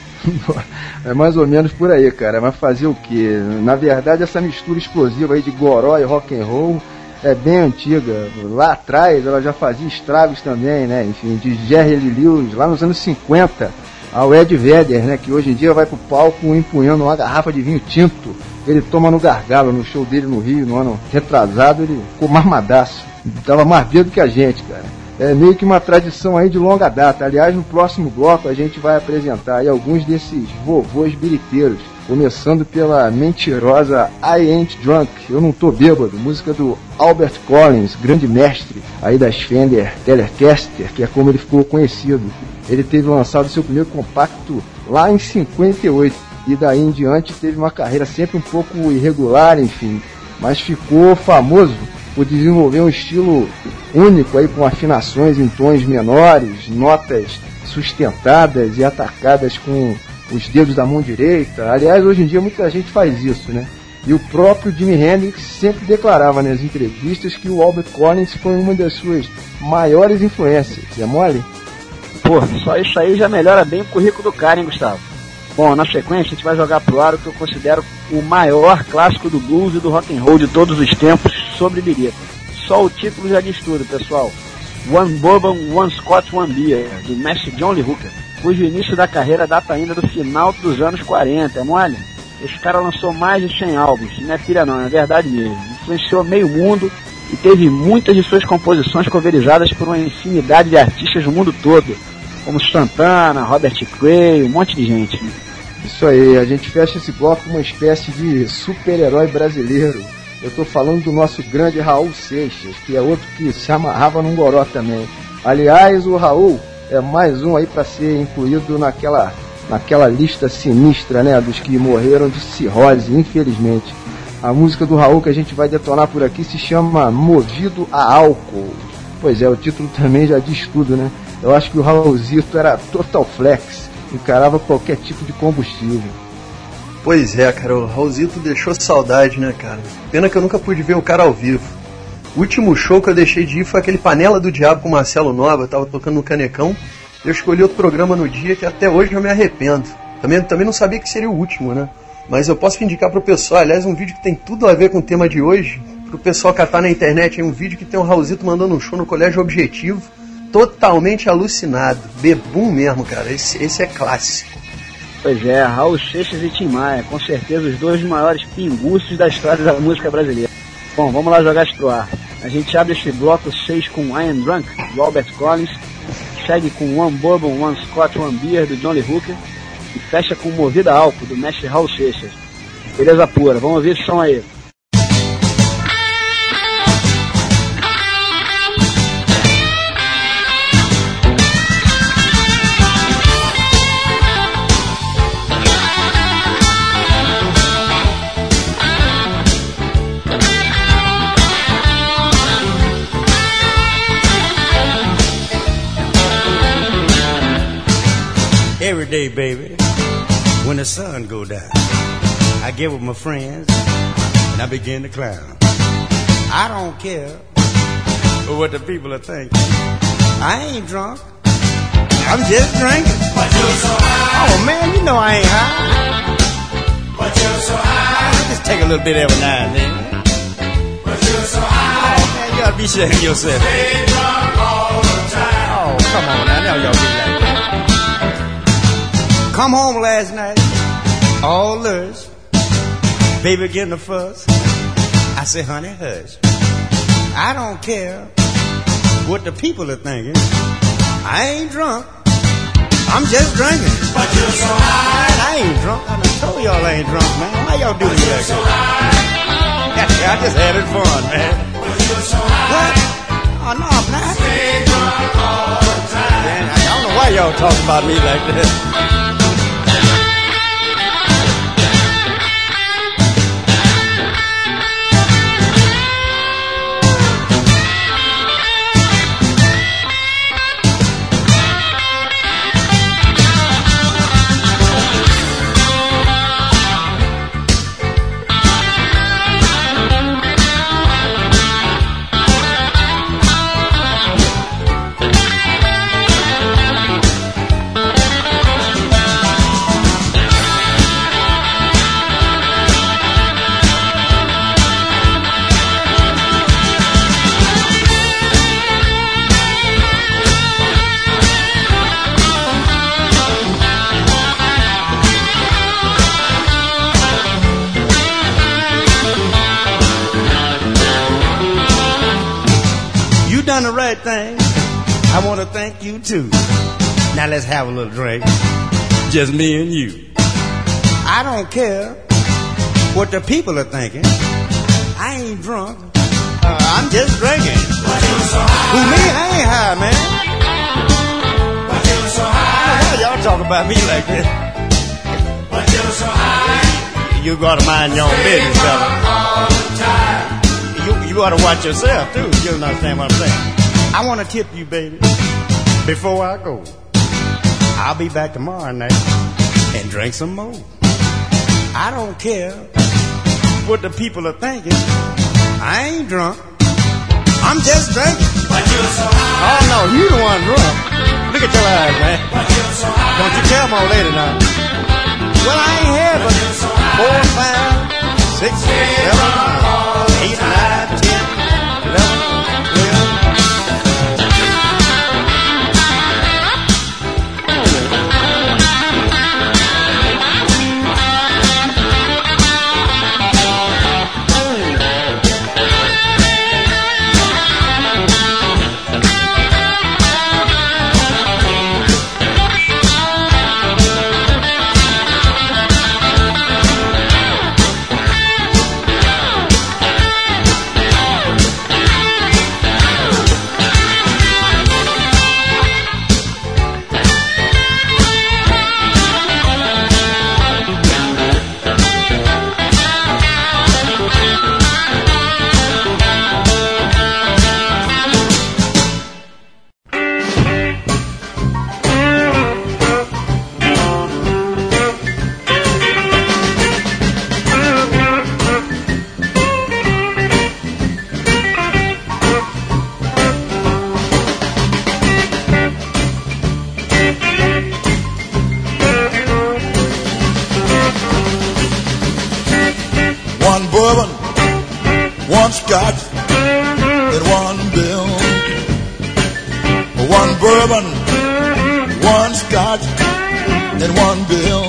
É mais ou menos por aí, cara. Mas fazer o quê? Na verdade, essa mistura explosiva aí de goró e rock and roll é bem antiga. Lá atrás ela já fazia estragos também, né? Enfim, de Jerry Lee Lewis, lá nos anos cinquenta, ao Ed Vedder, né? Que hoje em dia vai pro palco empunhando uma garrafa de vinho tinto. Ele toma no gargalo, no show dele no Rio, no ano retrasado, ele ficou marmadaço. Tava mais bêbado que a gente, cara. É meio que uma tradição aí de longa data. Aliás, no próximo bloco a gente vai apresentar aí alguns desses vovôs biriteiros, começando pela mentirosa I Ain't Drunk, Eu Não Tô Bêbado, música do Albert Collins, grande mestre aí das Fender Telecaster, que é como ele ficou conhecido. Ele teve lançado seu primeiro compacto lá em cinquenta e oito, e daí em diante teve uma carreira sempre um pouco irregular, enfim, mas ficou famoso por desenvolver um estilo único aí, com afinações em tons menores, notas sustentadas e atacadas com os dedos da mão direita. Aliás, hoje em dia muita gente faz isso, né? E o próprio Jimi Hendrix sempre declarava nas entrevistas que o Albert Collins foi uma das suas maiores influências. É mole? Pô, só isso aí já melhora bem o currículo do cara, hein, Gustavo? Bom, na sequência a gente vai jogar pro ar o que eu considero o maior clássico do blues e do rock and roll de todos os tempos, sobre birita. Só o título já diz tudo, pessoal. One Bourbon, One Scotch, One Beer, do mestre John Lee Hooker, cujo início da carreira data ainda do final dos anos quarenta, é mole? Esse cara lançou mais de cem álbuns, não é pilha não, é verdade mesmo. Influenciou meio mundo e teve muitas de suas composições coverizadas por uma infinidade de artistas do mundo todo, como Santana, Robert Cray, um monte de gente. Isso aí, a gente fecha esse bloco com uma espécie de super-herói brasileiro. Eu tô falando do nosso grande Raul Seixas, que é outro que se amarrava num goró também. Aliás, o Raul é mais um aí para ser incluído naquela, naquela lista sinistra, né, dos que morreram de cirrose, infelizmente. A música do Raul que a gente vai detonar por aqui se chama Movido a Álcool. Pois é, o título também já diz tudo, né? Eu acho que o Raulzito era total flex, encarava qualquer tipo de combustível. Pois é, cara, o Raulzito deixou saudade, né, cara? Pena que eu nunca pude ver o cara ao vivo. O último show que eu deixei de ir foi aquele Panela do Diabo com o Marcelo Nova, eu tava tocando no Canecão. Eu escolhi outro programa no dia que até hoje eu me arrependo. Também, também não sabia que seria o último, né? Mas eu posso indicar pro pessoal, aliás, um vídeo que tem tudo a ver com o tema de hoje, pro pessoal catar na internet, é um vídeo que tem um Raulzito mandando um show no Colégio Objetivo, totalmente alucinado, bebum mesmo, cara, esse, esse é clássico. Pois é, Raul Seixas e Tim Maia, com certeza os dois maiores pinguços da história da música brasileira. Bom, vamos lá jogar isso pro ar. A gente abre esse bloco seis com I Am Drunk, do Albert Collins, segue com One Bourbon, One Scotch, One Beer, do Johnny Hooker, e fecha com Movida a Álcool, do mestre Raul Seixas. Beleza pura, vamos ouvir esse som aí. Every day, baby, when the sun go down, I get with my friends and I begin to clown. I don't care what the people are thinking. I ain't drunk, I'm just drinking. But you're so high. Oh man, you know I ain't high. But you're so high. I just take a little bit every now and then. But you're so high. Oh man, you ought to be shaking yourself. Stay drunk all the time. Oh, come on now, now y'all be like that. Come home last night, all lush, baby getting a fuss. I say, honey, hush. I don't care what the people are thinking. I ain't drunk, I'm just drinking. But you're so high. Man, I ain't drunk. I done told y'all I ain't drunk, man. Why y'all do me like so that? I just had it fun, man. But you're so high. What? Oh, no, I'm not. Stay drunk all the time. Man, I don't know why y'all talk about me like that. Done the right thing. I want to thank you too. Now let's have a little drink. Just me and you. I don't care what the people are thinking. I ain't drunk. Uh, I'm just drinking. But you're so high. Who me? I ain't high, man. But you're so high. Why y'all talk about me like this? But you're so high. You gotta mind your own business, fella. All the time. You, you ought to watch yourself, too. You don't understand what I'm saying. I want to tip you, baby, before I go. I'll be back tomorrow night and drink some more. I don't care what the people are thinking. I ain't drunk. I'm just drinking. But you're so high. Oh, no, you the one drunk. Look at your eyes, man. But you're so high. Don't you tell my lady now. Well, I ain't had but four, five, six, seven, eight, nine, ten, eleven, twelve. one scotch, and one bill. One bourbon, one scotch, and one bill.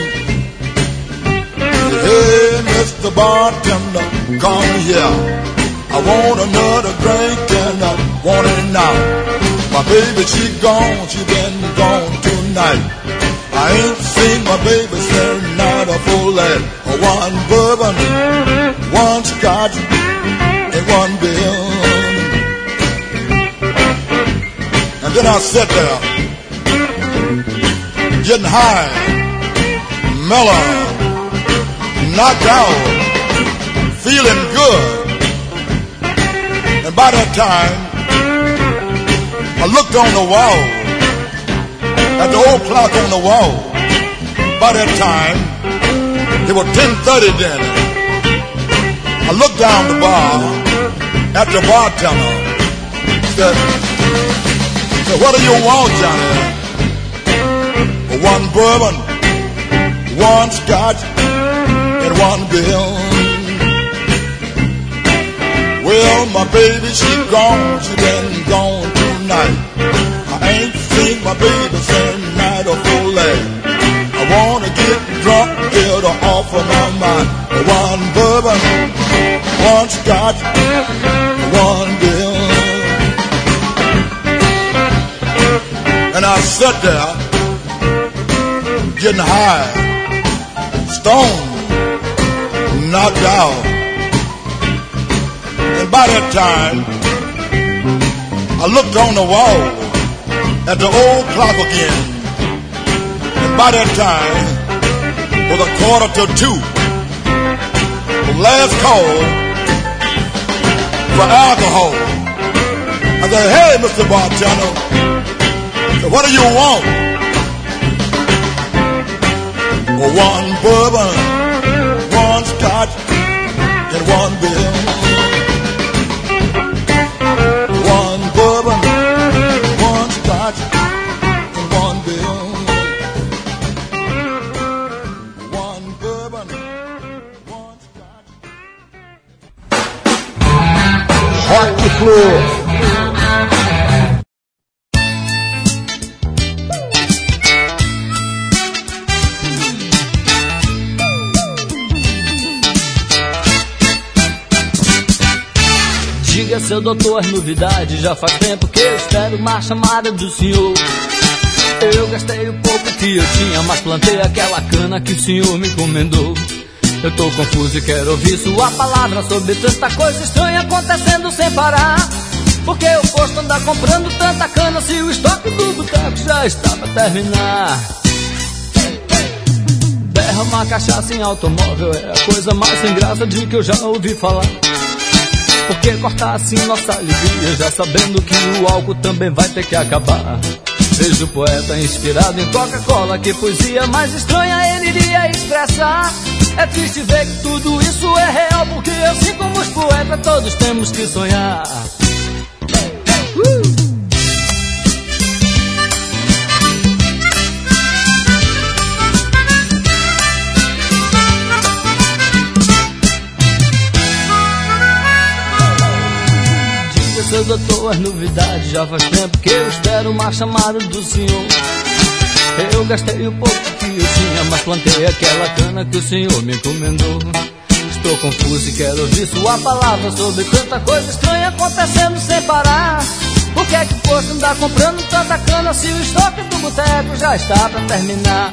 Hey, Mister Bartender, come here. I want another drink and I want it now. My baby, she gone, she been gone tonight. I ain't seen my baby since night of full life. One bourbon, one scotch, and one bill. And then I sat there, getting high, mellow, knocked out, feeling good. And by that time, I looked on the wall, at the old clock on the wall. By that time, it was ten thirty then. I looked down the bar at the bartender, said, said, what do you want, Johnny? One bourbon, one scotch, and one bill. Well, my baby, she gone, she been gone tonight. I ain't seen my baby since night of full life. I wanna get drunk, get her off of my mind. One bourbon, one scotch, one bill. And I sat there, getting high, stoned, knocked out. And by that time, I looked on the wall at the old clock again. And by that time, it was a quarter to two. The last call for alcohol. I said, hey, Mister Bartender, what do you want? One bourbon, one scotch, and one bill. One bourbon, one scotch, and one bill. One bourbon, one scotch. Rock Flu. Diga, seu doutor, as novidades. Já faz tempo que eu espero uma chamada do senhor. Eu gastei o pouco que eu tinha, mas plantei aquela cana que o senhor me encomendou. Eu tô confuso e quero ouvir sua palavra sobre tanta coisa estranha acontecendo sem parar. Porque eu posso andar comprando tanta cana se o estoque do boteco já está pra terminar. Derramar cachaça em automóvel é a coisa mais sem graça de que eu já ouvi falar. Porque cortar assim nossa alegria, já sabendo que o álcool também vai ter que acabar. Vejo o poeta inspirado em Coca-Cola, que poesia mais estranha ele iria expressar. É triste ver que tudo isso é real, porque assim como os poetas todos temos que sonhar. uh! Seu doutor, as novidades. Já faz tempo que eu espero uma chamada do senhor. Eu gastei o pouco que eu tinha, mas plantei aquela cana que o senhor me encomendou. Estou confuso e quero ouvir sua palavra sobre tanta coisa estranha acontecendo sem parar. Por que é que fosse andar comprando tanta cana se o estoque do boteco já está pra terminar?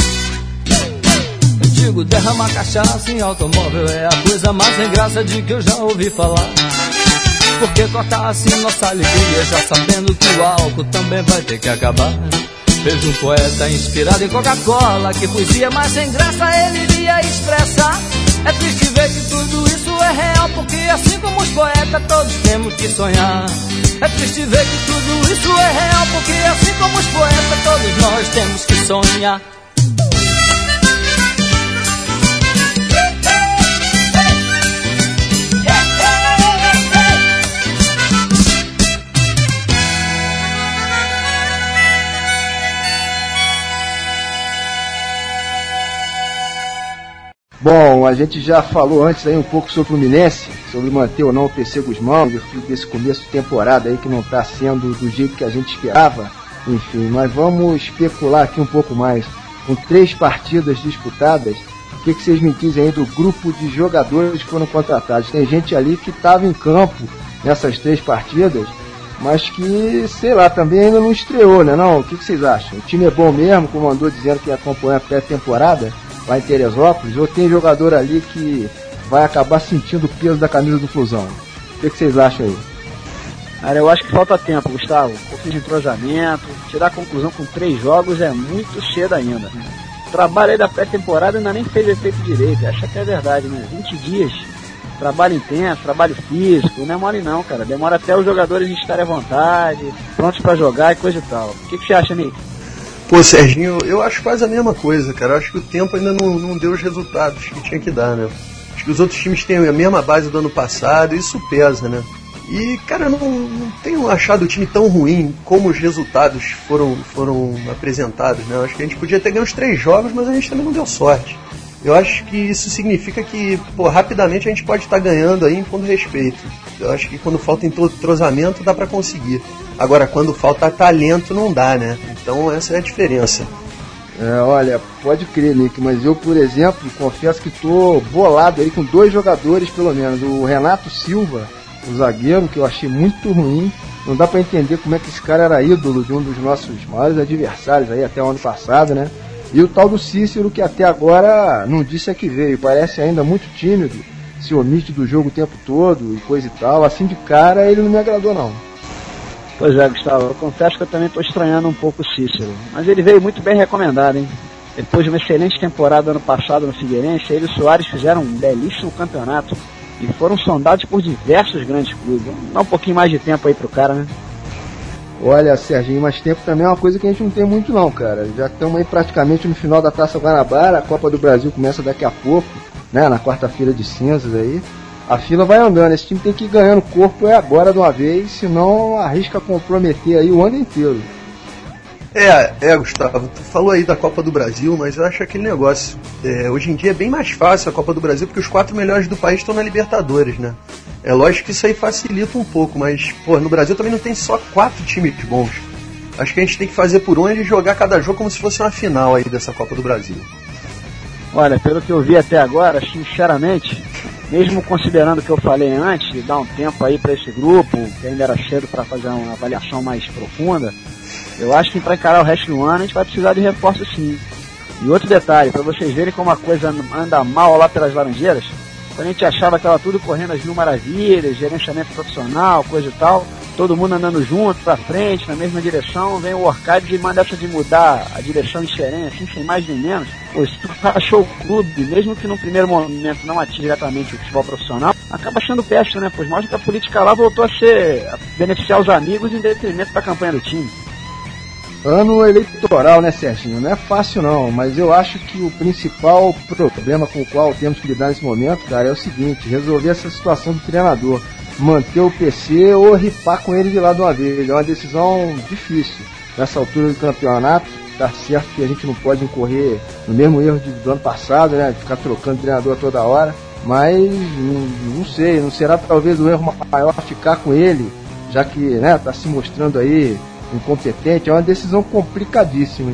Eu digo, derramar cachaça em automóvel é a coisa mais sem graça de que eu já ouvi falar. Porque cortar assim nossa alegria, já sabendo que o álcool também vai ter que acabar. Vejo um poeta inspirado em Coca-Cola, que poesia mais sem graça ele iria expressar. É triste ver que tudo isso é real, porque assim como os poetas todos temos que sonhar. É triste ver que tudo isso é real, porque assim como os poetas todos nós temos que sonhar. Bom, a gente já falou antes aí um pouco sobre o Fluminense, sobre manter ou não o P C Guzmão, desse começo de temporada aí que não está sendo do jeito que a gente esperava. Enfim, mas vamos especular aqui um pouco mais. Com três partidas disputadas, o que, que vocês me dizem aí do grupo de jogadores que foram contratados? Tem gente ali que estava em campo nessas três partidas, mas que, sei lá, também ainda não estreou, né não? O que, que vocês acham? O time é bom mesmo, como andou dizendo que ia acompanhar a pré-temporada lá em Teresópolis, ou tem jogador ali que vai acabar sentindo o peso da camisa do Flusão? O que, que vocês acham aí? Cara, eu acho que falta tempo, Gustavo. Um pouquinho de entrosamento. Tirar a conclusão com três jogos é muito cedo ainda. O trabalho aí da pré-temporada ainda nem fez efeito direito. Acho que é verdade, né? vinte dias, trabalho intenso, trabalho físico. Não é mole não, cara. Demora até os jogadores estarem à vontade, prontos pra jogar e coisa e tal. O que, que você acha, Nick? Pô, Serginho, eu acho quase a mesma coisa, cara. Eu acho que o tempo ainda não, não deu os resultados que tinha que dar, né? Acho que os outros times têm a mesma base do ano passado e isso pesa, né? E, cara, eu não, não tenho achado o time tão ruim como os resultados foram, foram apresentados, né? Eu acho que a gente podia ter ganho os três jogos, mas a gente também não deu sorte. Eu acho que isso significa que, pô, rapidamente a gente pode estar ganhando aí em todo respeito. Eu acho que quando falta entrosamento dá pra conseguir. Agora, quando falta talento não dá, né? Então essa é a diferença. É, olha, pode crer, Nick, mas eu, por exemplo, confesso que tô bolado aí com dois jogadores, pelo menos. O Renato Silva, o zagueiro, que eu achei muito ruim. Não dá pra entender como é que esse cara era ídolo de um dos nossos maiores adversários aí até o ano passado, né? E o tal do Cícero, que até agora não disse a que veio, parece ainda muito tímido, se omite do jogo o tempo todo e coisa e tal. Assim de cara ele não me agradou não. Pois é, Gustavo, eu confesso que eu também estou estranhando um pouco o Cícero, mas ele veio muito bem recomendado, hein? Depois de uma excelente temporada ano passado no Figueirense, ele e o Soares fizeram um belíssimo campeonato e foram sondados por diversos grandes clubes. Vamos dar um pouquinho mais de tempo aí pro cara, né? Olha, Serginho, mais tempo também é uma coisa que a gente não tem muito não, cara. Já estamos aí praticamente no final da Taça Guanabara, a Copa do Brasil começa daqui a pouco, né, na quarta-feira de cinzas aí. A fila vai andando, esse time tem que ir ganhando corpo é agora de uma vez, senão arrisca comprometer aí o ano inteiro. É, é, Gustavo, tu falou aí da Copa do Brasil, mas eu acho aquele negócio, é, hoje em dia é bem mais fácil a Copa do Brasil porque os quatro melhores do país estão na Libertadores, né? É lógico que isso aí facilita um pouco, mas, pô, no Brasil também não tem só quatro times bons. Acho que a gente tem que fazer por onde e jogar cada jogo como se fosse uma final aí dessa Copa do Brasil. Olha, pelo que eu vi até agora, sinceramente, mesmo considerando o que eu falei antes, de dar um tempo aí para esse grupo, que ainda era cedo para fazer uma avaliação mais profunda, eu acho que para encarar o resto do ano a gente vai precisar de reforço sim. E outro detalhe, para vocês verem como a coisa anda mal lá pelas Laranjeiras, quando a gente achava que estava tudo correndo às mil maravilhas, gerenciamento profissional, coisa e tal, todo mundo andando junto, pra frente, na mesma direção, vem o Orcade e manda essa de mudar a direção em Xerém, assim, sem mais nem menos. Pô, se tu achou o clube, mesmo que no primeiro momento não atinge diretamente o futebol profissional, acaba sendo péssimo, né? Pois mostra que a política lá voltou a ser, a beneficiar os amigos em detrimento da campanha do time. Ano eleitoral, né, Serginho? Não é fácil não, mas eu acho que o principal problema com o qual temos que lidar nesse momento, cara, é o seguinte: resolver essa situação do treinador, manter o P C ou ripar com ele de lá de uma vez. É uma decisão difícil nessa altura do campeonato. Tá certo que a gente não pode incorrer no mesmo erro de, do ano passado, né, de ficar trocando treinador toda hora, mas não, não sei, não será talvez o erro maior ficar com ele, já que, né, tá se mostrando aí incompetente. É uma decisão complicadíssima, hein?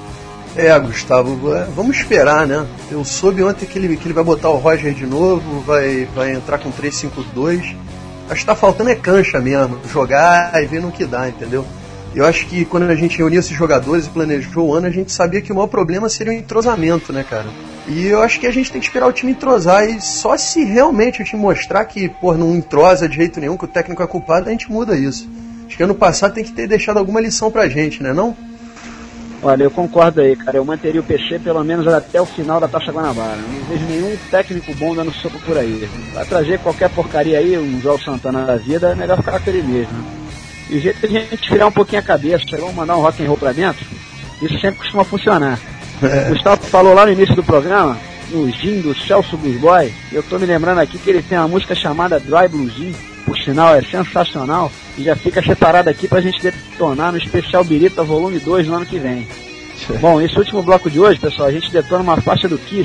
É, Gustavo, vamos esperar, né? Eu soube ontem que ele, que ele vai botar o Roger de novo, vai, vai entrar com três cinco dois. Acho que tá faltando é cancha mesmo, jogar e ver no que dá, entendeu? Eu acho que quando a gente reuniu esses jogadores e planejou o ano, a gente sabia que o maior problema seria o entrosamento, né, cara? E eu acho que a gente tem que esperar o time entrosar, e só se realmente o time mostrar que, pô, não entrosa de jeito nenhum, que o técnico é culpado, a gente muda isso. Acho que ano passado tem que ter deixado alguma lição pra gente, né, não? Olha, eu concordo aí, cara. Eu manteria o P C pelo menos até o final da Taça Guanabara. Eu não vejo nenhum técnico bom dando soco por aí. Vai trazer qualquer porcaria aí, um João Santana da vida, é melhor ficar com ele mesmo. E o jeito de a gente tirar um pouquinho a cabeça, vamos mandar um rock and roll pra dentro, isso sempre costuma funcionar. É. O Gustavo falou lá no início do programa, no Gin do Celso Blues Boy, eu tô me lembrando aqui que ele tem uma música chamada Dry Blue Gin, por sinal é sensacional, e já fica separado aqui pra gente detonar no especial Birita volume dois no ano que vem. Bom, esse último bloco de hoje, pessoal, a gente detona uma faixa do Kiss,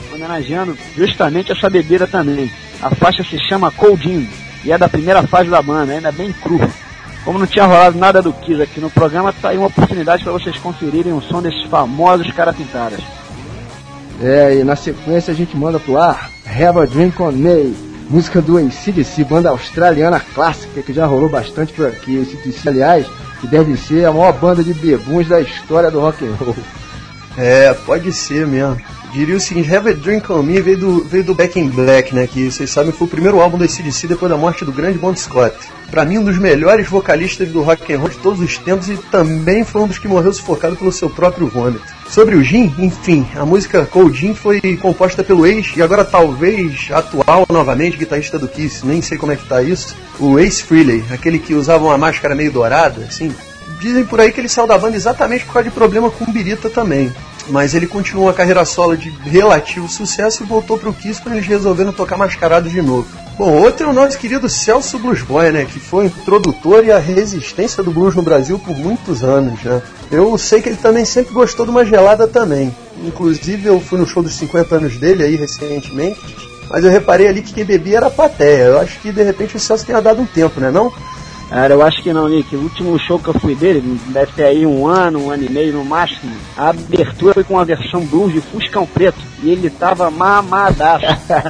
homenageando justamente essa bebida também. A faixa se chama Cold Gin e é da primeira fase da banda, ainda bem cru. Como não tinha rolado nada do Kiss aqui no programa, tá aí uma oportunidade para vocês conferirem o som desses famosos cara pintadas. É, e na sequência a gente manda pro ar Have a Drink on Me, música do A C D C, banda australiana clássica que já rolou bastante por aqui. A C D C, aliás, que deve ser a maior banda de bebuns da história do rock and roll. É, pode ser mesmo. Diria o seguinte, Have a Drink on Me veio do, veio do Back in Black, né, que vocês sabem foi o primeiro álbum do A C D C depois da morte do grande Bon Scott. Pra mim, um dos melhores vocalistas do rock and roll de todos os tempos e também foi um dos que morreu sufocado pelo seu próprio vômito. Sobre o Gin, enfim, a música Cold Gin foi composta pelo ex e agora talvez atual novamente guitarrista do Kiss, nem sei como é que tá isso, o Ace Frehley, aquele que usava uma máscara meio dourada, assim. Dizem por aí que ele saiu da banda exatamente por causa de problema com birita também. Mas ele continuou a carreira solo de relativo sucesso e voltou pro Kiss quando eles resolveram tocar mascarado de novo. Bom, outro é o nosso querido Celso Blues Boy, né, que foi o introdutor e a resistência do blues no Brasil por muitos anos, né. Eu sei que ele também sempre gostou de uma gelada também. Inclusive eu fui no show dos cinquenta anos dele aí recentemente, mas eu reparei ali que quem bebia era a plateia. Eu acho que de repente o Celso tenha dado um tempo, né, não? Cara, eu acho que não, Nick. O último show que eu fui dele, deve ter aí um ano, um ano e meio no máximo. A abertura foi com a versão blues de Fuscão Preto. E ele tava mamadaço.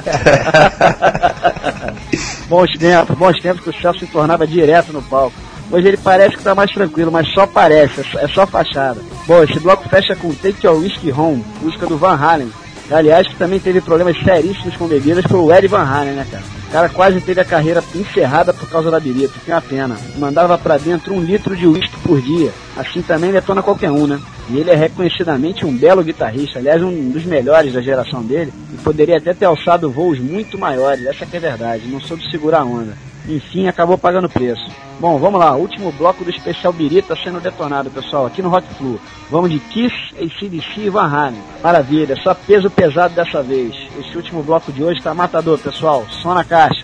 Bons tempos, bons tempos que o Celso se tornava direto no palco. Hoje ele parece que tá mais tranquilo, mas só parece, é só fachada. Bom, esse bloco fecha com Take Your Whiskey Home, música do Van Halen. Aliás, que também teve problemas seríssimos com bebidas pelo Eddie Van Halen, né, cara? O cara quase teve a carreira encerrada por causa da birita, que é uma pena. Mandava pra dentro um litro de uísque por dia. Assim também detona qualquer um, né? E ele é reconhecidamente um belo guitarrista, aliás, um dos melhores da geração dele, e poderia até ter alçado voos muito maiores, essa que é a verdade, não soube segurar a onda. Enfim, acabou pagando preço. Bom, vamos lá, último bloco do especial Birita sendo detonado, pessoal, aqui no Rock Flu. Vamos de Kiss, A C D C e Van Halen. Maravilha, só peso pesado dessa vez. Esse último bloco de hoje tá matador, pessoal. Som na caixa.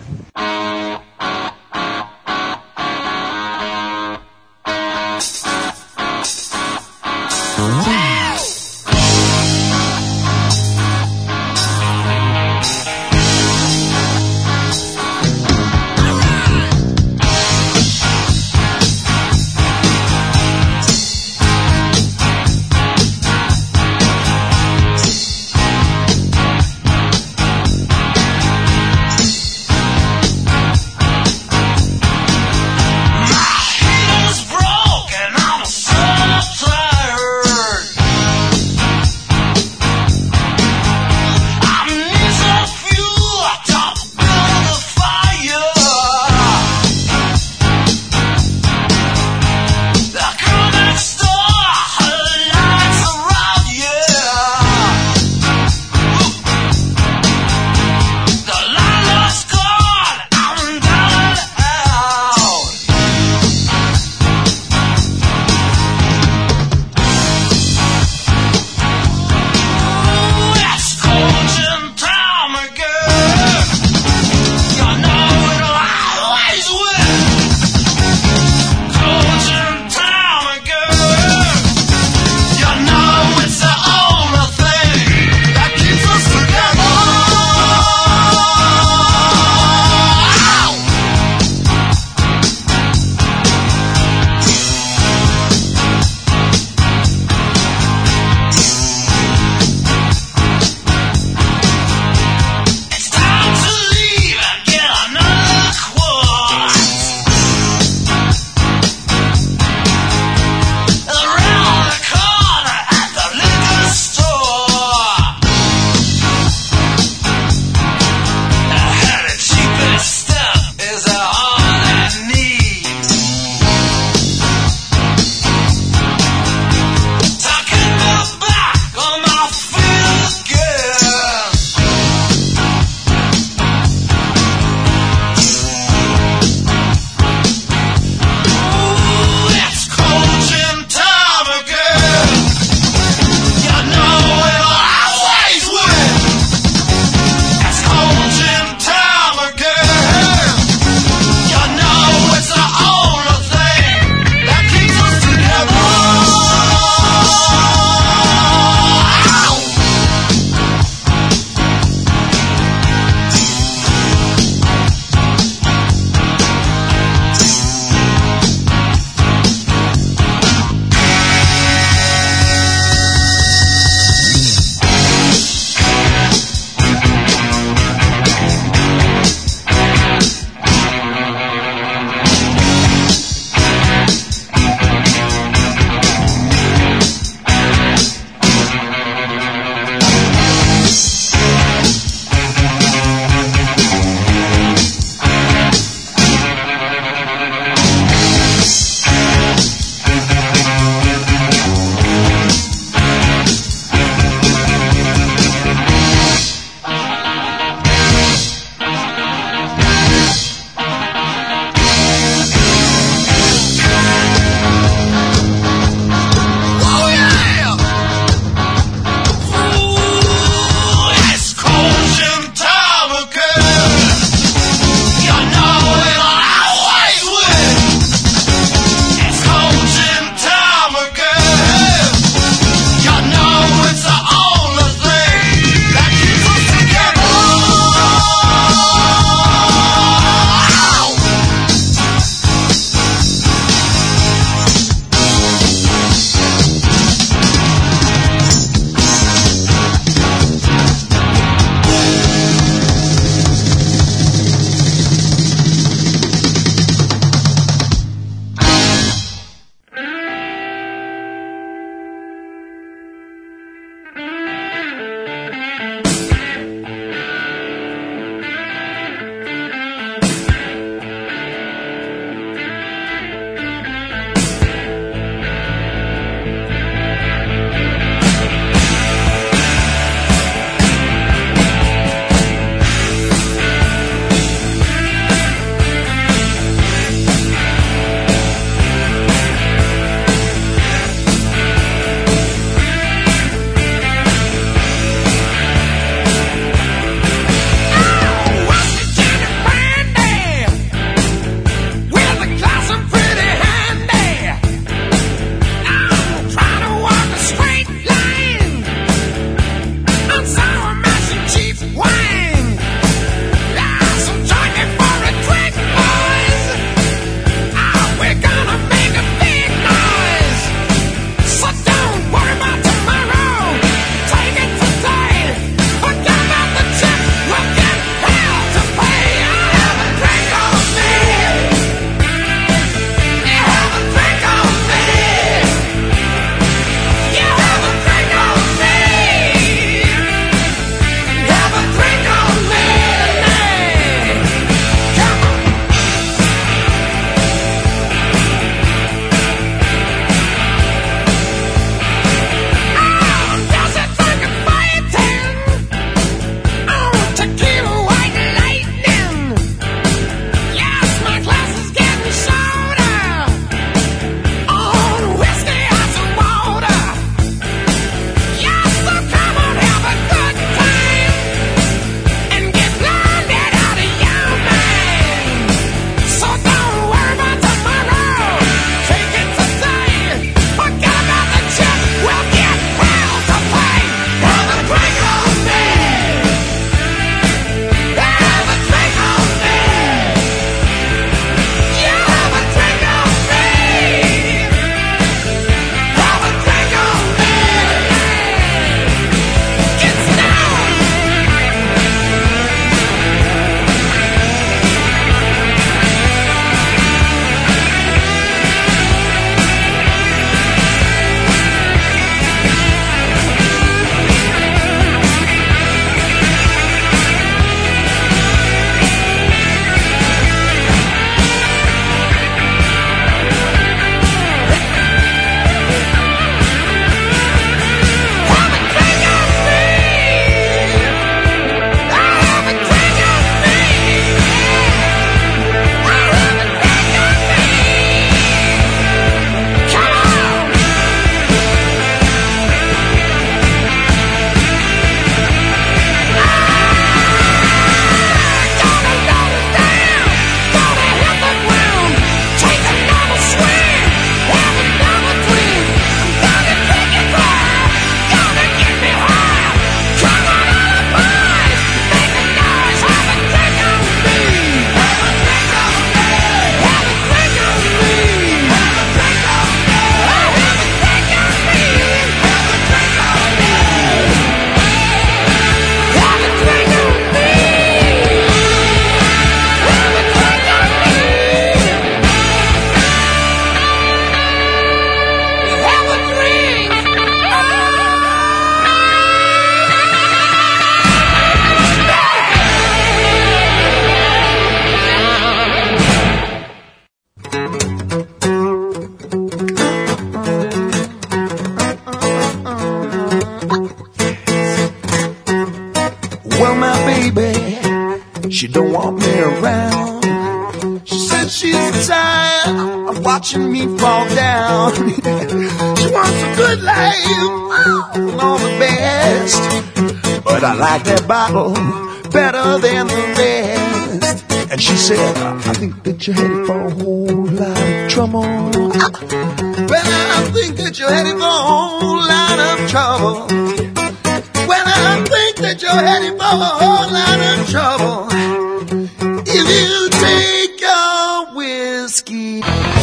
that she's tired of watching me fall down. She wants a good life, and all the best, but I like that bottle better than the rest. And she said, I think that you're headed for a whole lot of trouble. Well, I think that you're headed for a whole lot of trouble. Well, I think that you're headed for a whole lot of trouble. If you take your whiskey.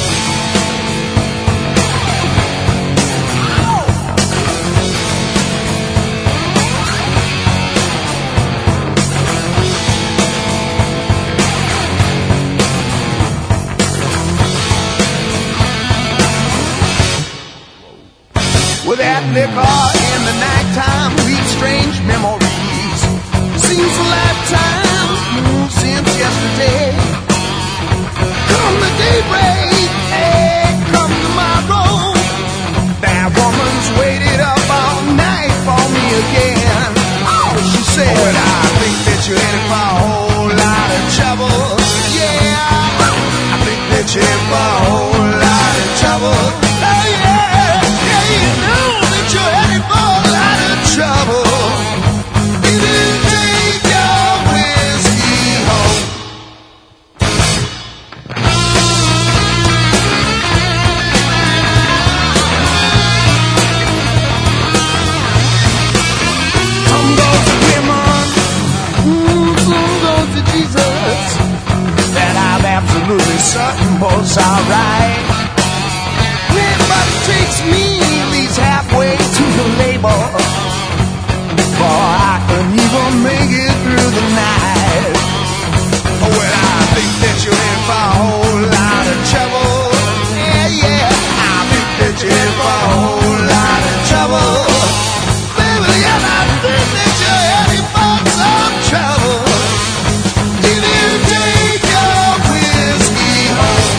With that liquor in the nighttime leaves strange memories. Seems a lifetime since yesterday. Come the daybreak, hey, come tomorrow. That woman's waited up all night for me again. Oh, she said, well, I think that you're headed for a whole lot of trouble. Yeah, I think that you're headed for a whole lot of trouble. Oh, yeah. Trouble. If you take your whiskey home. Come goes the women, mm, some goes to Jesus. That I'm absolutely certain was alright. Everybody takes me, leaves halfway to the label. Boy, I can even make it through the night. Well, I think that you're in for a whole lot of trouble. Yeah, yeah, I think that you're in for a whole lot of trouble. Baby, yeah, I think that you're heading for some trouble. If you take your whiskey home.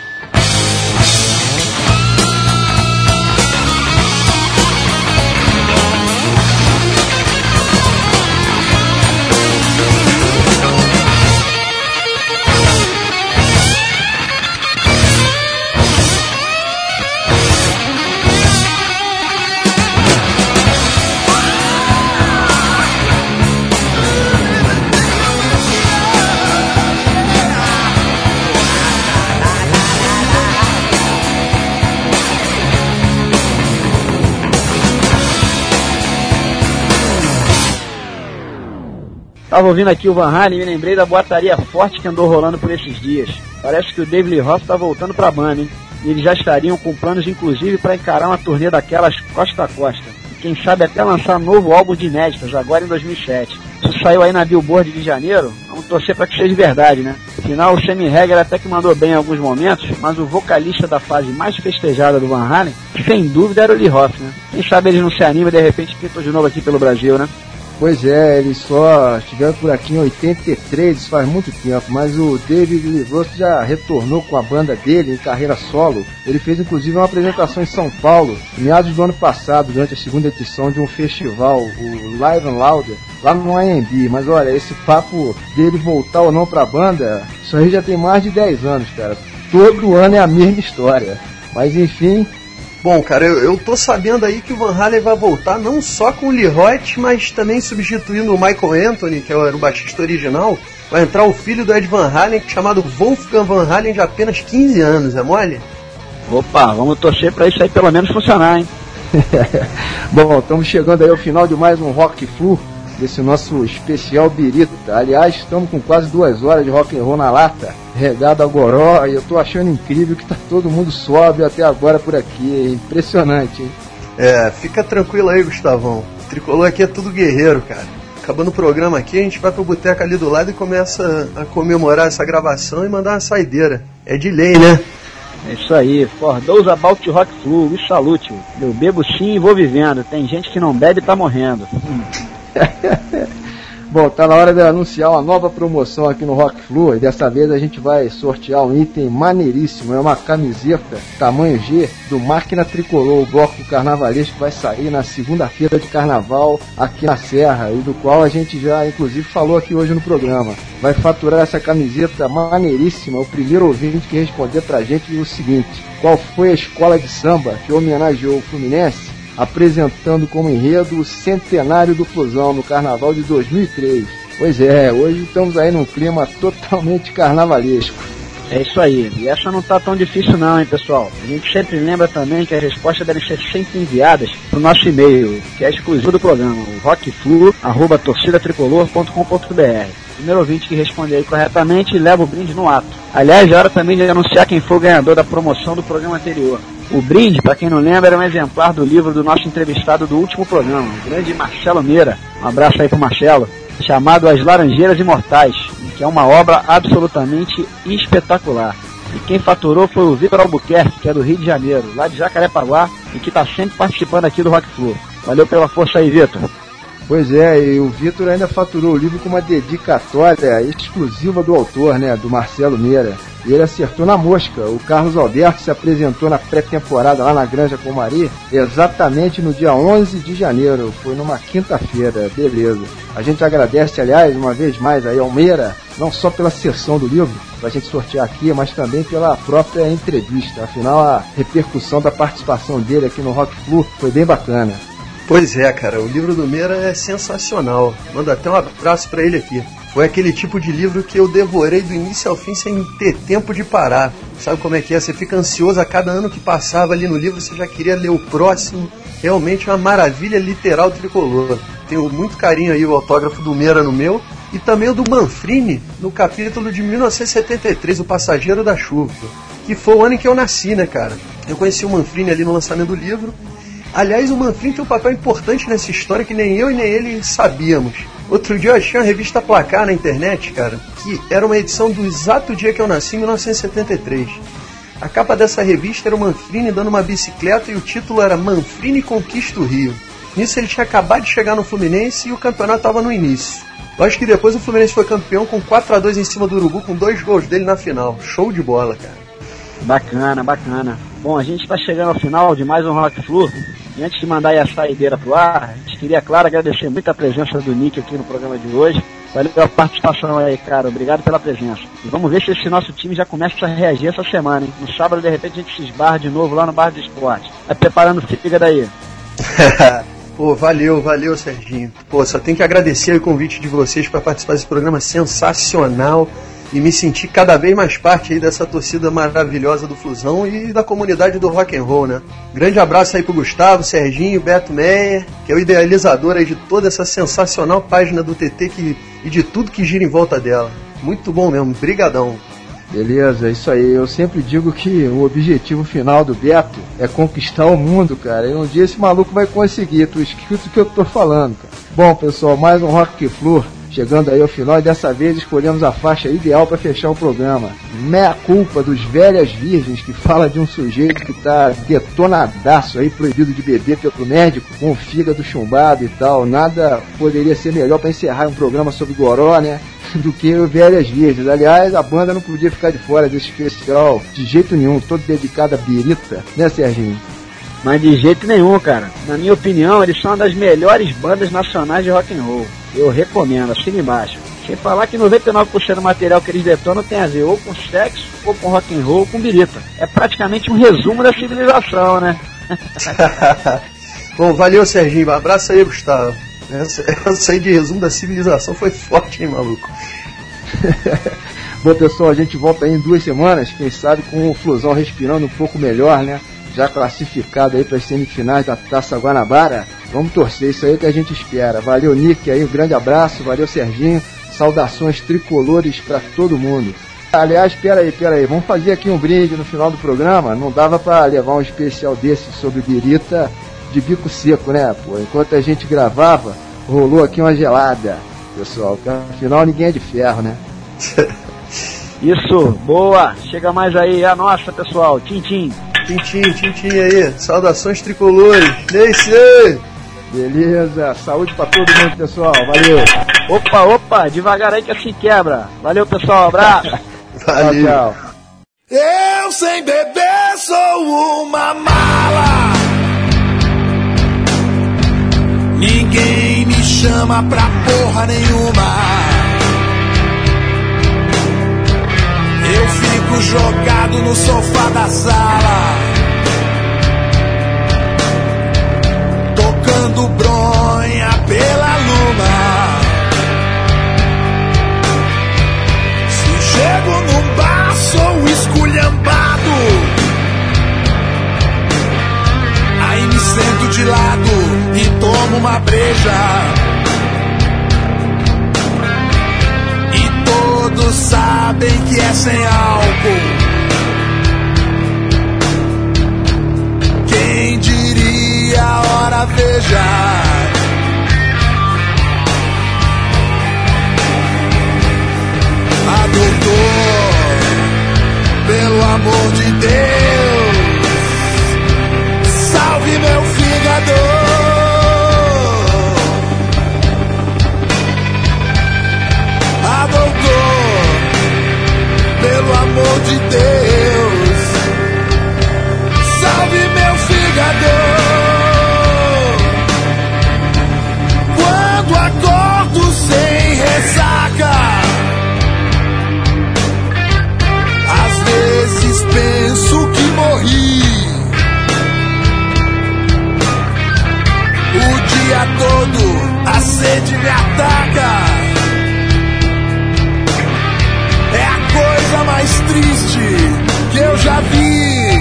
Tava ouvindo aqui o Van Halen e me lembrei da boataria forte que andou rolando por esses dias. Parece que o David Lee Roth tá voltando pra banda, hein? E eles já estariam com planos, inclusive, para encarar uma turnê daquelas costa a costa. E quem sabe até lançar um novo álbum de inéditas, agora em dois mil e sete. Isso saiu aí na Billboard de janeiro, vamos torcer para que seja verdade, né? Afinal, o Sammy Hagar até que mandou bem em alguns momentos, mas o vocalista da fase mais festejada do Van Halen, sem dúvida, era o Lee Roth, né? Quem sabe eles não se animam e de repente pintam de novo aqui pelo Brasil, né? Pois é, eles só estiveram por aqui em oitenta e três, isso faz muito tempo, mas o David Lee Roth já retornou com a banda dele em carreira solo. Ele fez inclusive uma apresentação em São Paulo, em meados do ano passado, durante a segunda edição de um festival, o Live and Louder, lá no A M B. Mas olha, esse papo dele voltar ou não pra banda, isso aí já tem mais de dez anos, cara. Todo ano é a mesma história. Mas enfim... Bom, cara, eu, eu tô sabendo aí que o Van Halen vai voltar não só com o Lee Roth, mas também substituindo o Michael Anthony, que era o baixista original. Vai entrar o filho do Ed Van Halen, chamado Wolfgang Van Halen, de apenas quinze anos, é mole? Opa, vamos torcer pra isso aí pelo menos funcionar, hein? Bom, estamos chegando aí ao final de mais um Rock Flu, desse nosso especial Birita. Aliás, estamos com quase duas horas de rock and roll na lata, regado a goró, e eu tô achando incrível que tá todo mundo sóbrio até agora por aqui. É impressionante, hein? É, fica tranquilo aí, Gustavão. O Tricolor aqui é tudo guerreiro, cara. Acabando o programa aqui, a gente vai pro boteco ali do lado e começa a comemorar essa gravação e mandar uma saideira. É de lei, né? É isso aí, for those about to rock flu, we salute. Eu bebo sim e vou vivendo. Tem gente que não bebe e tá morrendo. Bom, tá na hora de anunciar uma nova promoção aqui no Rock Flu, e dessa vez a gente vai sortear um item maneiríssimo, é uma camiseta tamanho G do Máquina Tricolor, o bloco carnavalesco que vai sair na segunda-feira de carnaval aqui na Serra, e do qual a gente já inclusive falou aqui hoje no programa. Vai faturar essa camiseta maneiríssima o primeiro ouvinte que responder pra gente o seguinte: qual foi a escola de samba que homenageou o Fluminense apresentando como enredo o centenário do Flusão no Carnaval de dois mil e três. Pois é, hoje estamos aí num clima totalmente carnavalesco. É isso aí, e essa não tá tão difícil não, hein, pessoal. A gente sempre lembra também que as respostas devem ser sempre enviadas pro nosso e-mail, que é exclusivo do programa, o rockflu arroba torcida tricolor ponto com ponto b r. Primeiro ouvinte que responder aí corretamente leva o brinde no ato. Aliás, é hora também de anunciar quem foi o ganhador da promoção do programa anterior. O brinde, para quem não lembra, era um exemplar do livro do nosso entrevistado do último programa, o grande Marcelo Meira. Um abraço aí pro Marcelo. Chamado As Laranjeiras Imortais, que é uma obra absolutamente espetacular. E quem faturou foi o Vitor Albuquerque, que é do Rio de Janeiro, lá de Jacarepaguá, e que está sempre participando aqui do Rock Flu. Valeu pela força aí, Vitor. Pois é, e o Vitor ainda faturou o livro com uma dedicatória exclusiva do autor, né, do Marcelo Meira. E ele acertou na mosca. O Carlos Alberto se apresentou na pré-temporada lá na Granja Comari exatamente no dia onze de janeiro. Foi numa quinta-feira, beleza. A gente agradece, aliás, uma vez mais aí ao Meira, não só pela sessão do livro, pra gente sortear aqui, mas também pela própria entrevista. Afinal, a repercussão da participação dele aqui no Rock Flu foi bem bacana. Pois é, cara, o livro do Meira é sensacional. Manda até um abraço pra ele aqui. Foi aquele tipo de livro que eu devorei do início ao fim sem ter tempo de parar. Sabe como é que é? Você fica ansioso a cada ano que passava ali no livro, você já queria ler o próximo. Realmente é uma maravilha literal tricolor. Tenho muito carinho aí o autógrafo do Meira no meu, e também o do Manfrini no capítulo de mil novecentos e setenta e três, O Passageiro da Chuva, que foi o ano em que eu nasci, né, cara? Eu conheci o Manfrini ali no lançamento do livro. Aliás, o Manfrini tem um papel importante nessa história que nem eu e nem ele sabíamos. Outro dia eu achei uma revista Placar na internet, cara, que era uma edição do exato dia que eu nasci, em mil novecentos e setenta e três. A capa dessa revista era o Manfrini dando uma bicicleta e o título era Manfrini Conquista o Rio. Nisso ele tinha acabado de chegar no Fluminense e o campeonato estava no início. Lógico que depois o Fluminense foi campeão com quatro a dois em cima do Urubu, com dois gols dele na final. Show de bola, cara. Bacana, bacana. Bom, a gente está chegando ao final de mais um Rock Flu. E antes de mandar aí a saideira pro ar, a gente queria, claro, agradecer muito a presença do Nick aqui no programa de hoje. Valeu pela participação aí, cara. Obrigado pela presença. E vamos ver se esse nosso time já começa a reagir essa semana, hein? No sábado, de repente, a gente se esbarra de novo lá no Bar do Esporte. Vai preparando o fígado aí. Pô, valeu, valeu, Serginho. Pô, só tenho que agradecer o convite de vocês para participar desse programa sensacional e me sentir cada vez mais parte aí dessa torcida maravilhosa do Flusão e da comunidade do rock and roll, né? Grande abraço aí pro Gustavo, Serginho, Beto Meyer, que é o idealizador aí de toda essa sensacional página do T T que, e de tudo que gira em volta dela. Muito bom mesmo, brigadão. Beleza, isso aí. Eu sempre digo que o objetivo final do Beto é conquistar o mundo, cara. E um dia esse maluco vai conseguir. Tu escuta o que eu tô falando, cara. Bom, pessoal, mais um Rock Flu chegando aí ao final, e dessa vez escolhemos a faixa ideal para fechar o programa. Meia culpa dos Velhas Virgens, que fala de um sujeito que tá detonadaço aí, proibido de beber pelo médico, com o fígado chumbado e tal. Nada poderia ser melhor para encerrar um programa sobre Goró, né, do que o Velhas Virgens. Aliás, a banda não podia ficar de fora desse especial de jeito nenhum, todo dedicado a Birita, né, Serginho? Mas de jeito nenhum, cara. Na minha opinião, eles são uma das melhores bandas nacionais de rock and roll. Eu recomendo, assina embaixo. Sem falar que noventa e nove por cento do material que eles detonam tem a ver ou com sexo, ou com rock and roll, ou com birita. É praticamente um resumo da civilização, né? Bom, valeu, Serginho. Um abraço aí, Gustavo. Essa, essa aí de resumo da civilização foi forte, hein, maluco? Bom, pessoal, a gente volta aí em duas semanas, quem sabe com o Flusão respirando um pouco melhor, né? Já classificado aí para as semifinais da Taça Guanabara. Vamos torcer, isso aí que a gente espera. Valeu, Nick, aí um grande abraço. Valeu, Serginho. Saudações tricolores para todo mundo. Aliás, pera aí, pera aí. Vamos fazer aqui um brinde no final do programa. Não dava para levar um especial desse sobre Birita de bico seco, né, pô? Enquanto a gente gravava, rolou aqui uma gelada, pessoal. Afinal, ninguém é de ferro, né? Isso, boa. Chega mais aí a nossa, pessoal. Tchim, tchim. Tintim, tintim aí, saudações tricolores, Neyce! Beleza, saúde pra todo mundo, pessoal. Valeu. Opa, opa, devagar aí que assim quebra. Valeu, pessoal, abraço. Valeu. Tchau, tchau. Eu sem beber sou uma mala. Ninguém me chama pra porra nenhuma. Eu fico jogado no sofá da sala, tocando bronha pela luma. Se chego num bar, sou esculhambado. Aí me sento de lado e tomo uma breja. E todos sabem que é sem álcool. Quem diria, a hora veja. Ah, doutor, pelo amor de Deus, salve meu fígado. Ah, doutor, pelo amor de Deus, salve meu fígado. Quando acordo sem ressaca, às vezes penso que morri. O dia todo a sede me ataca. É a coisa mais triste que eu já vi.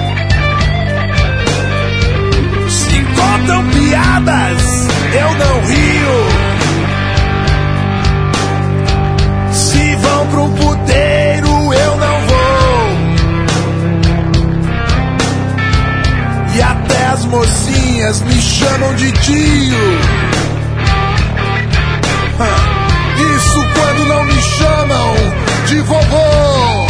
Se contam piadas, eu não rio. Se vão pra um puteiro, eu não vou. E até as mocinhas me chamam de tio. Isso quando não me chamam de vovô.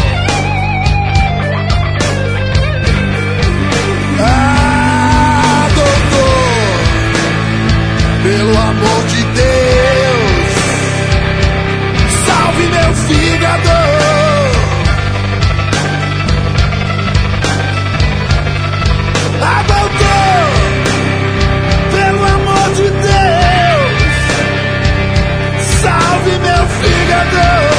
Ah, doutor, pelo amor de Deus, salve meu fígado. Ah, doutor, pelo amor de Deus, salve meu fígado.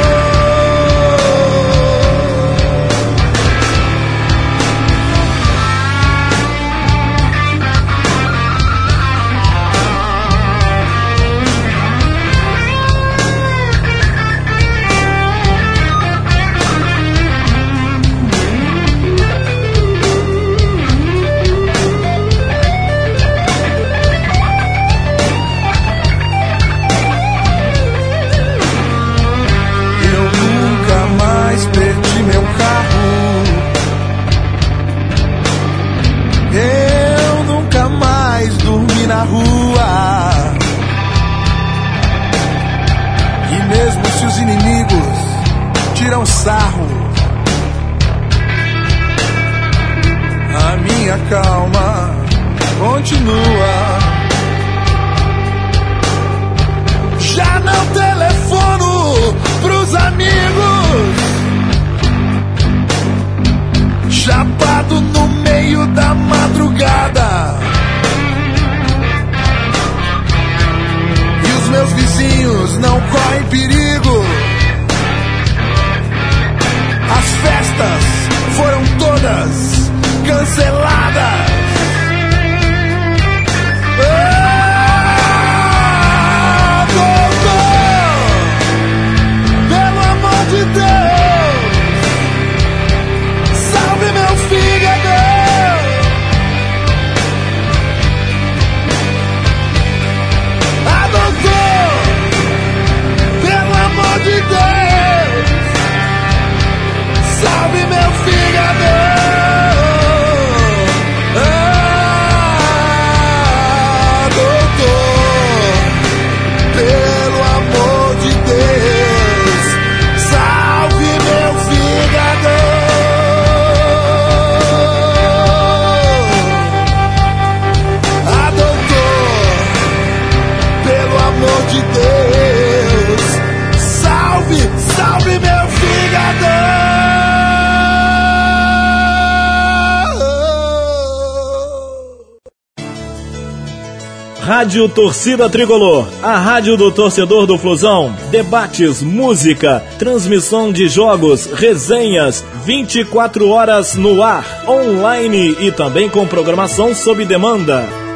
Perdi meu carro. Eu nunca mais dormi na rua. E mesmo se os inimigos tiram sarro, a minha calma continua. Já não telefono pros amigos, chapado no meio da madrugada. E os meus vizinhos não correm perigo. As festas foram todas canceladas. Ah, doutor, pelo amor de Deus, salve meu fígado. Ah, doutor, pelo amor de Deus, salve meu fígado. Rádio Torcida Tricolor, a rádio do torcedor do Flusão. Debates, música, transmissão de jogos, resenhas, vinte e quatro horas no ar, online e também com programação sob demanda.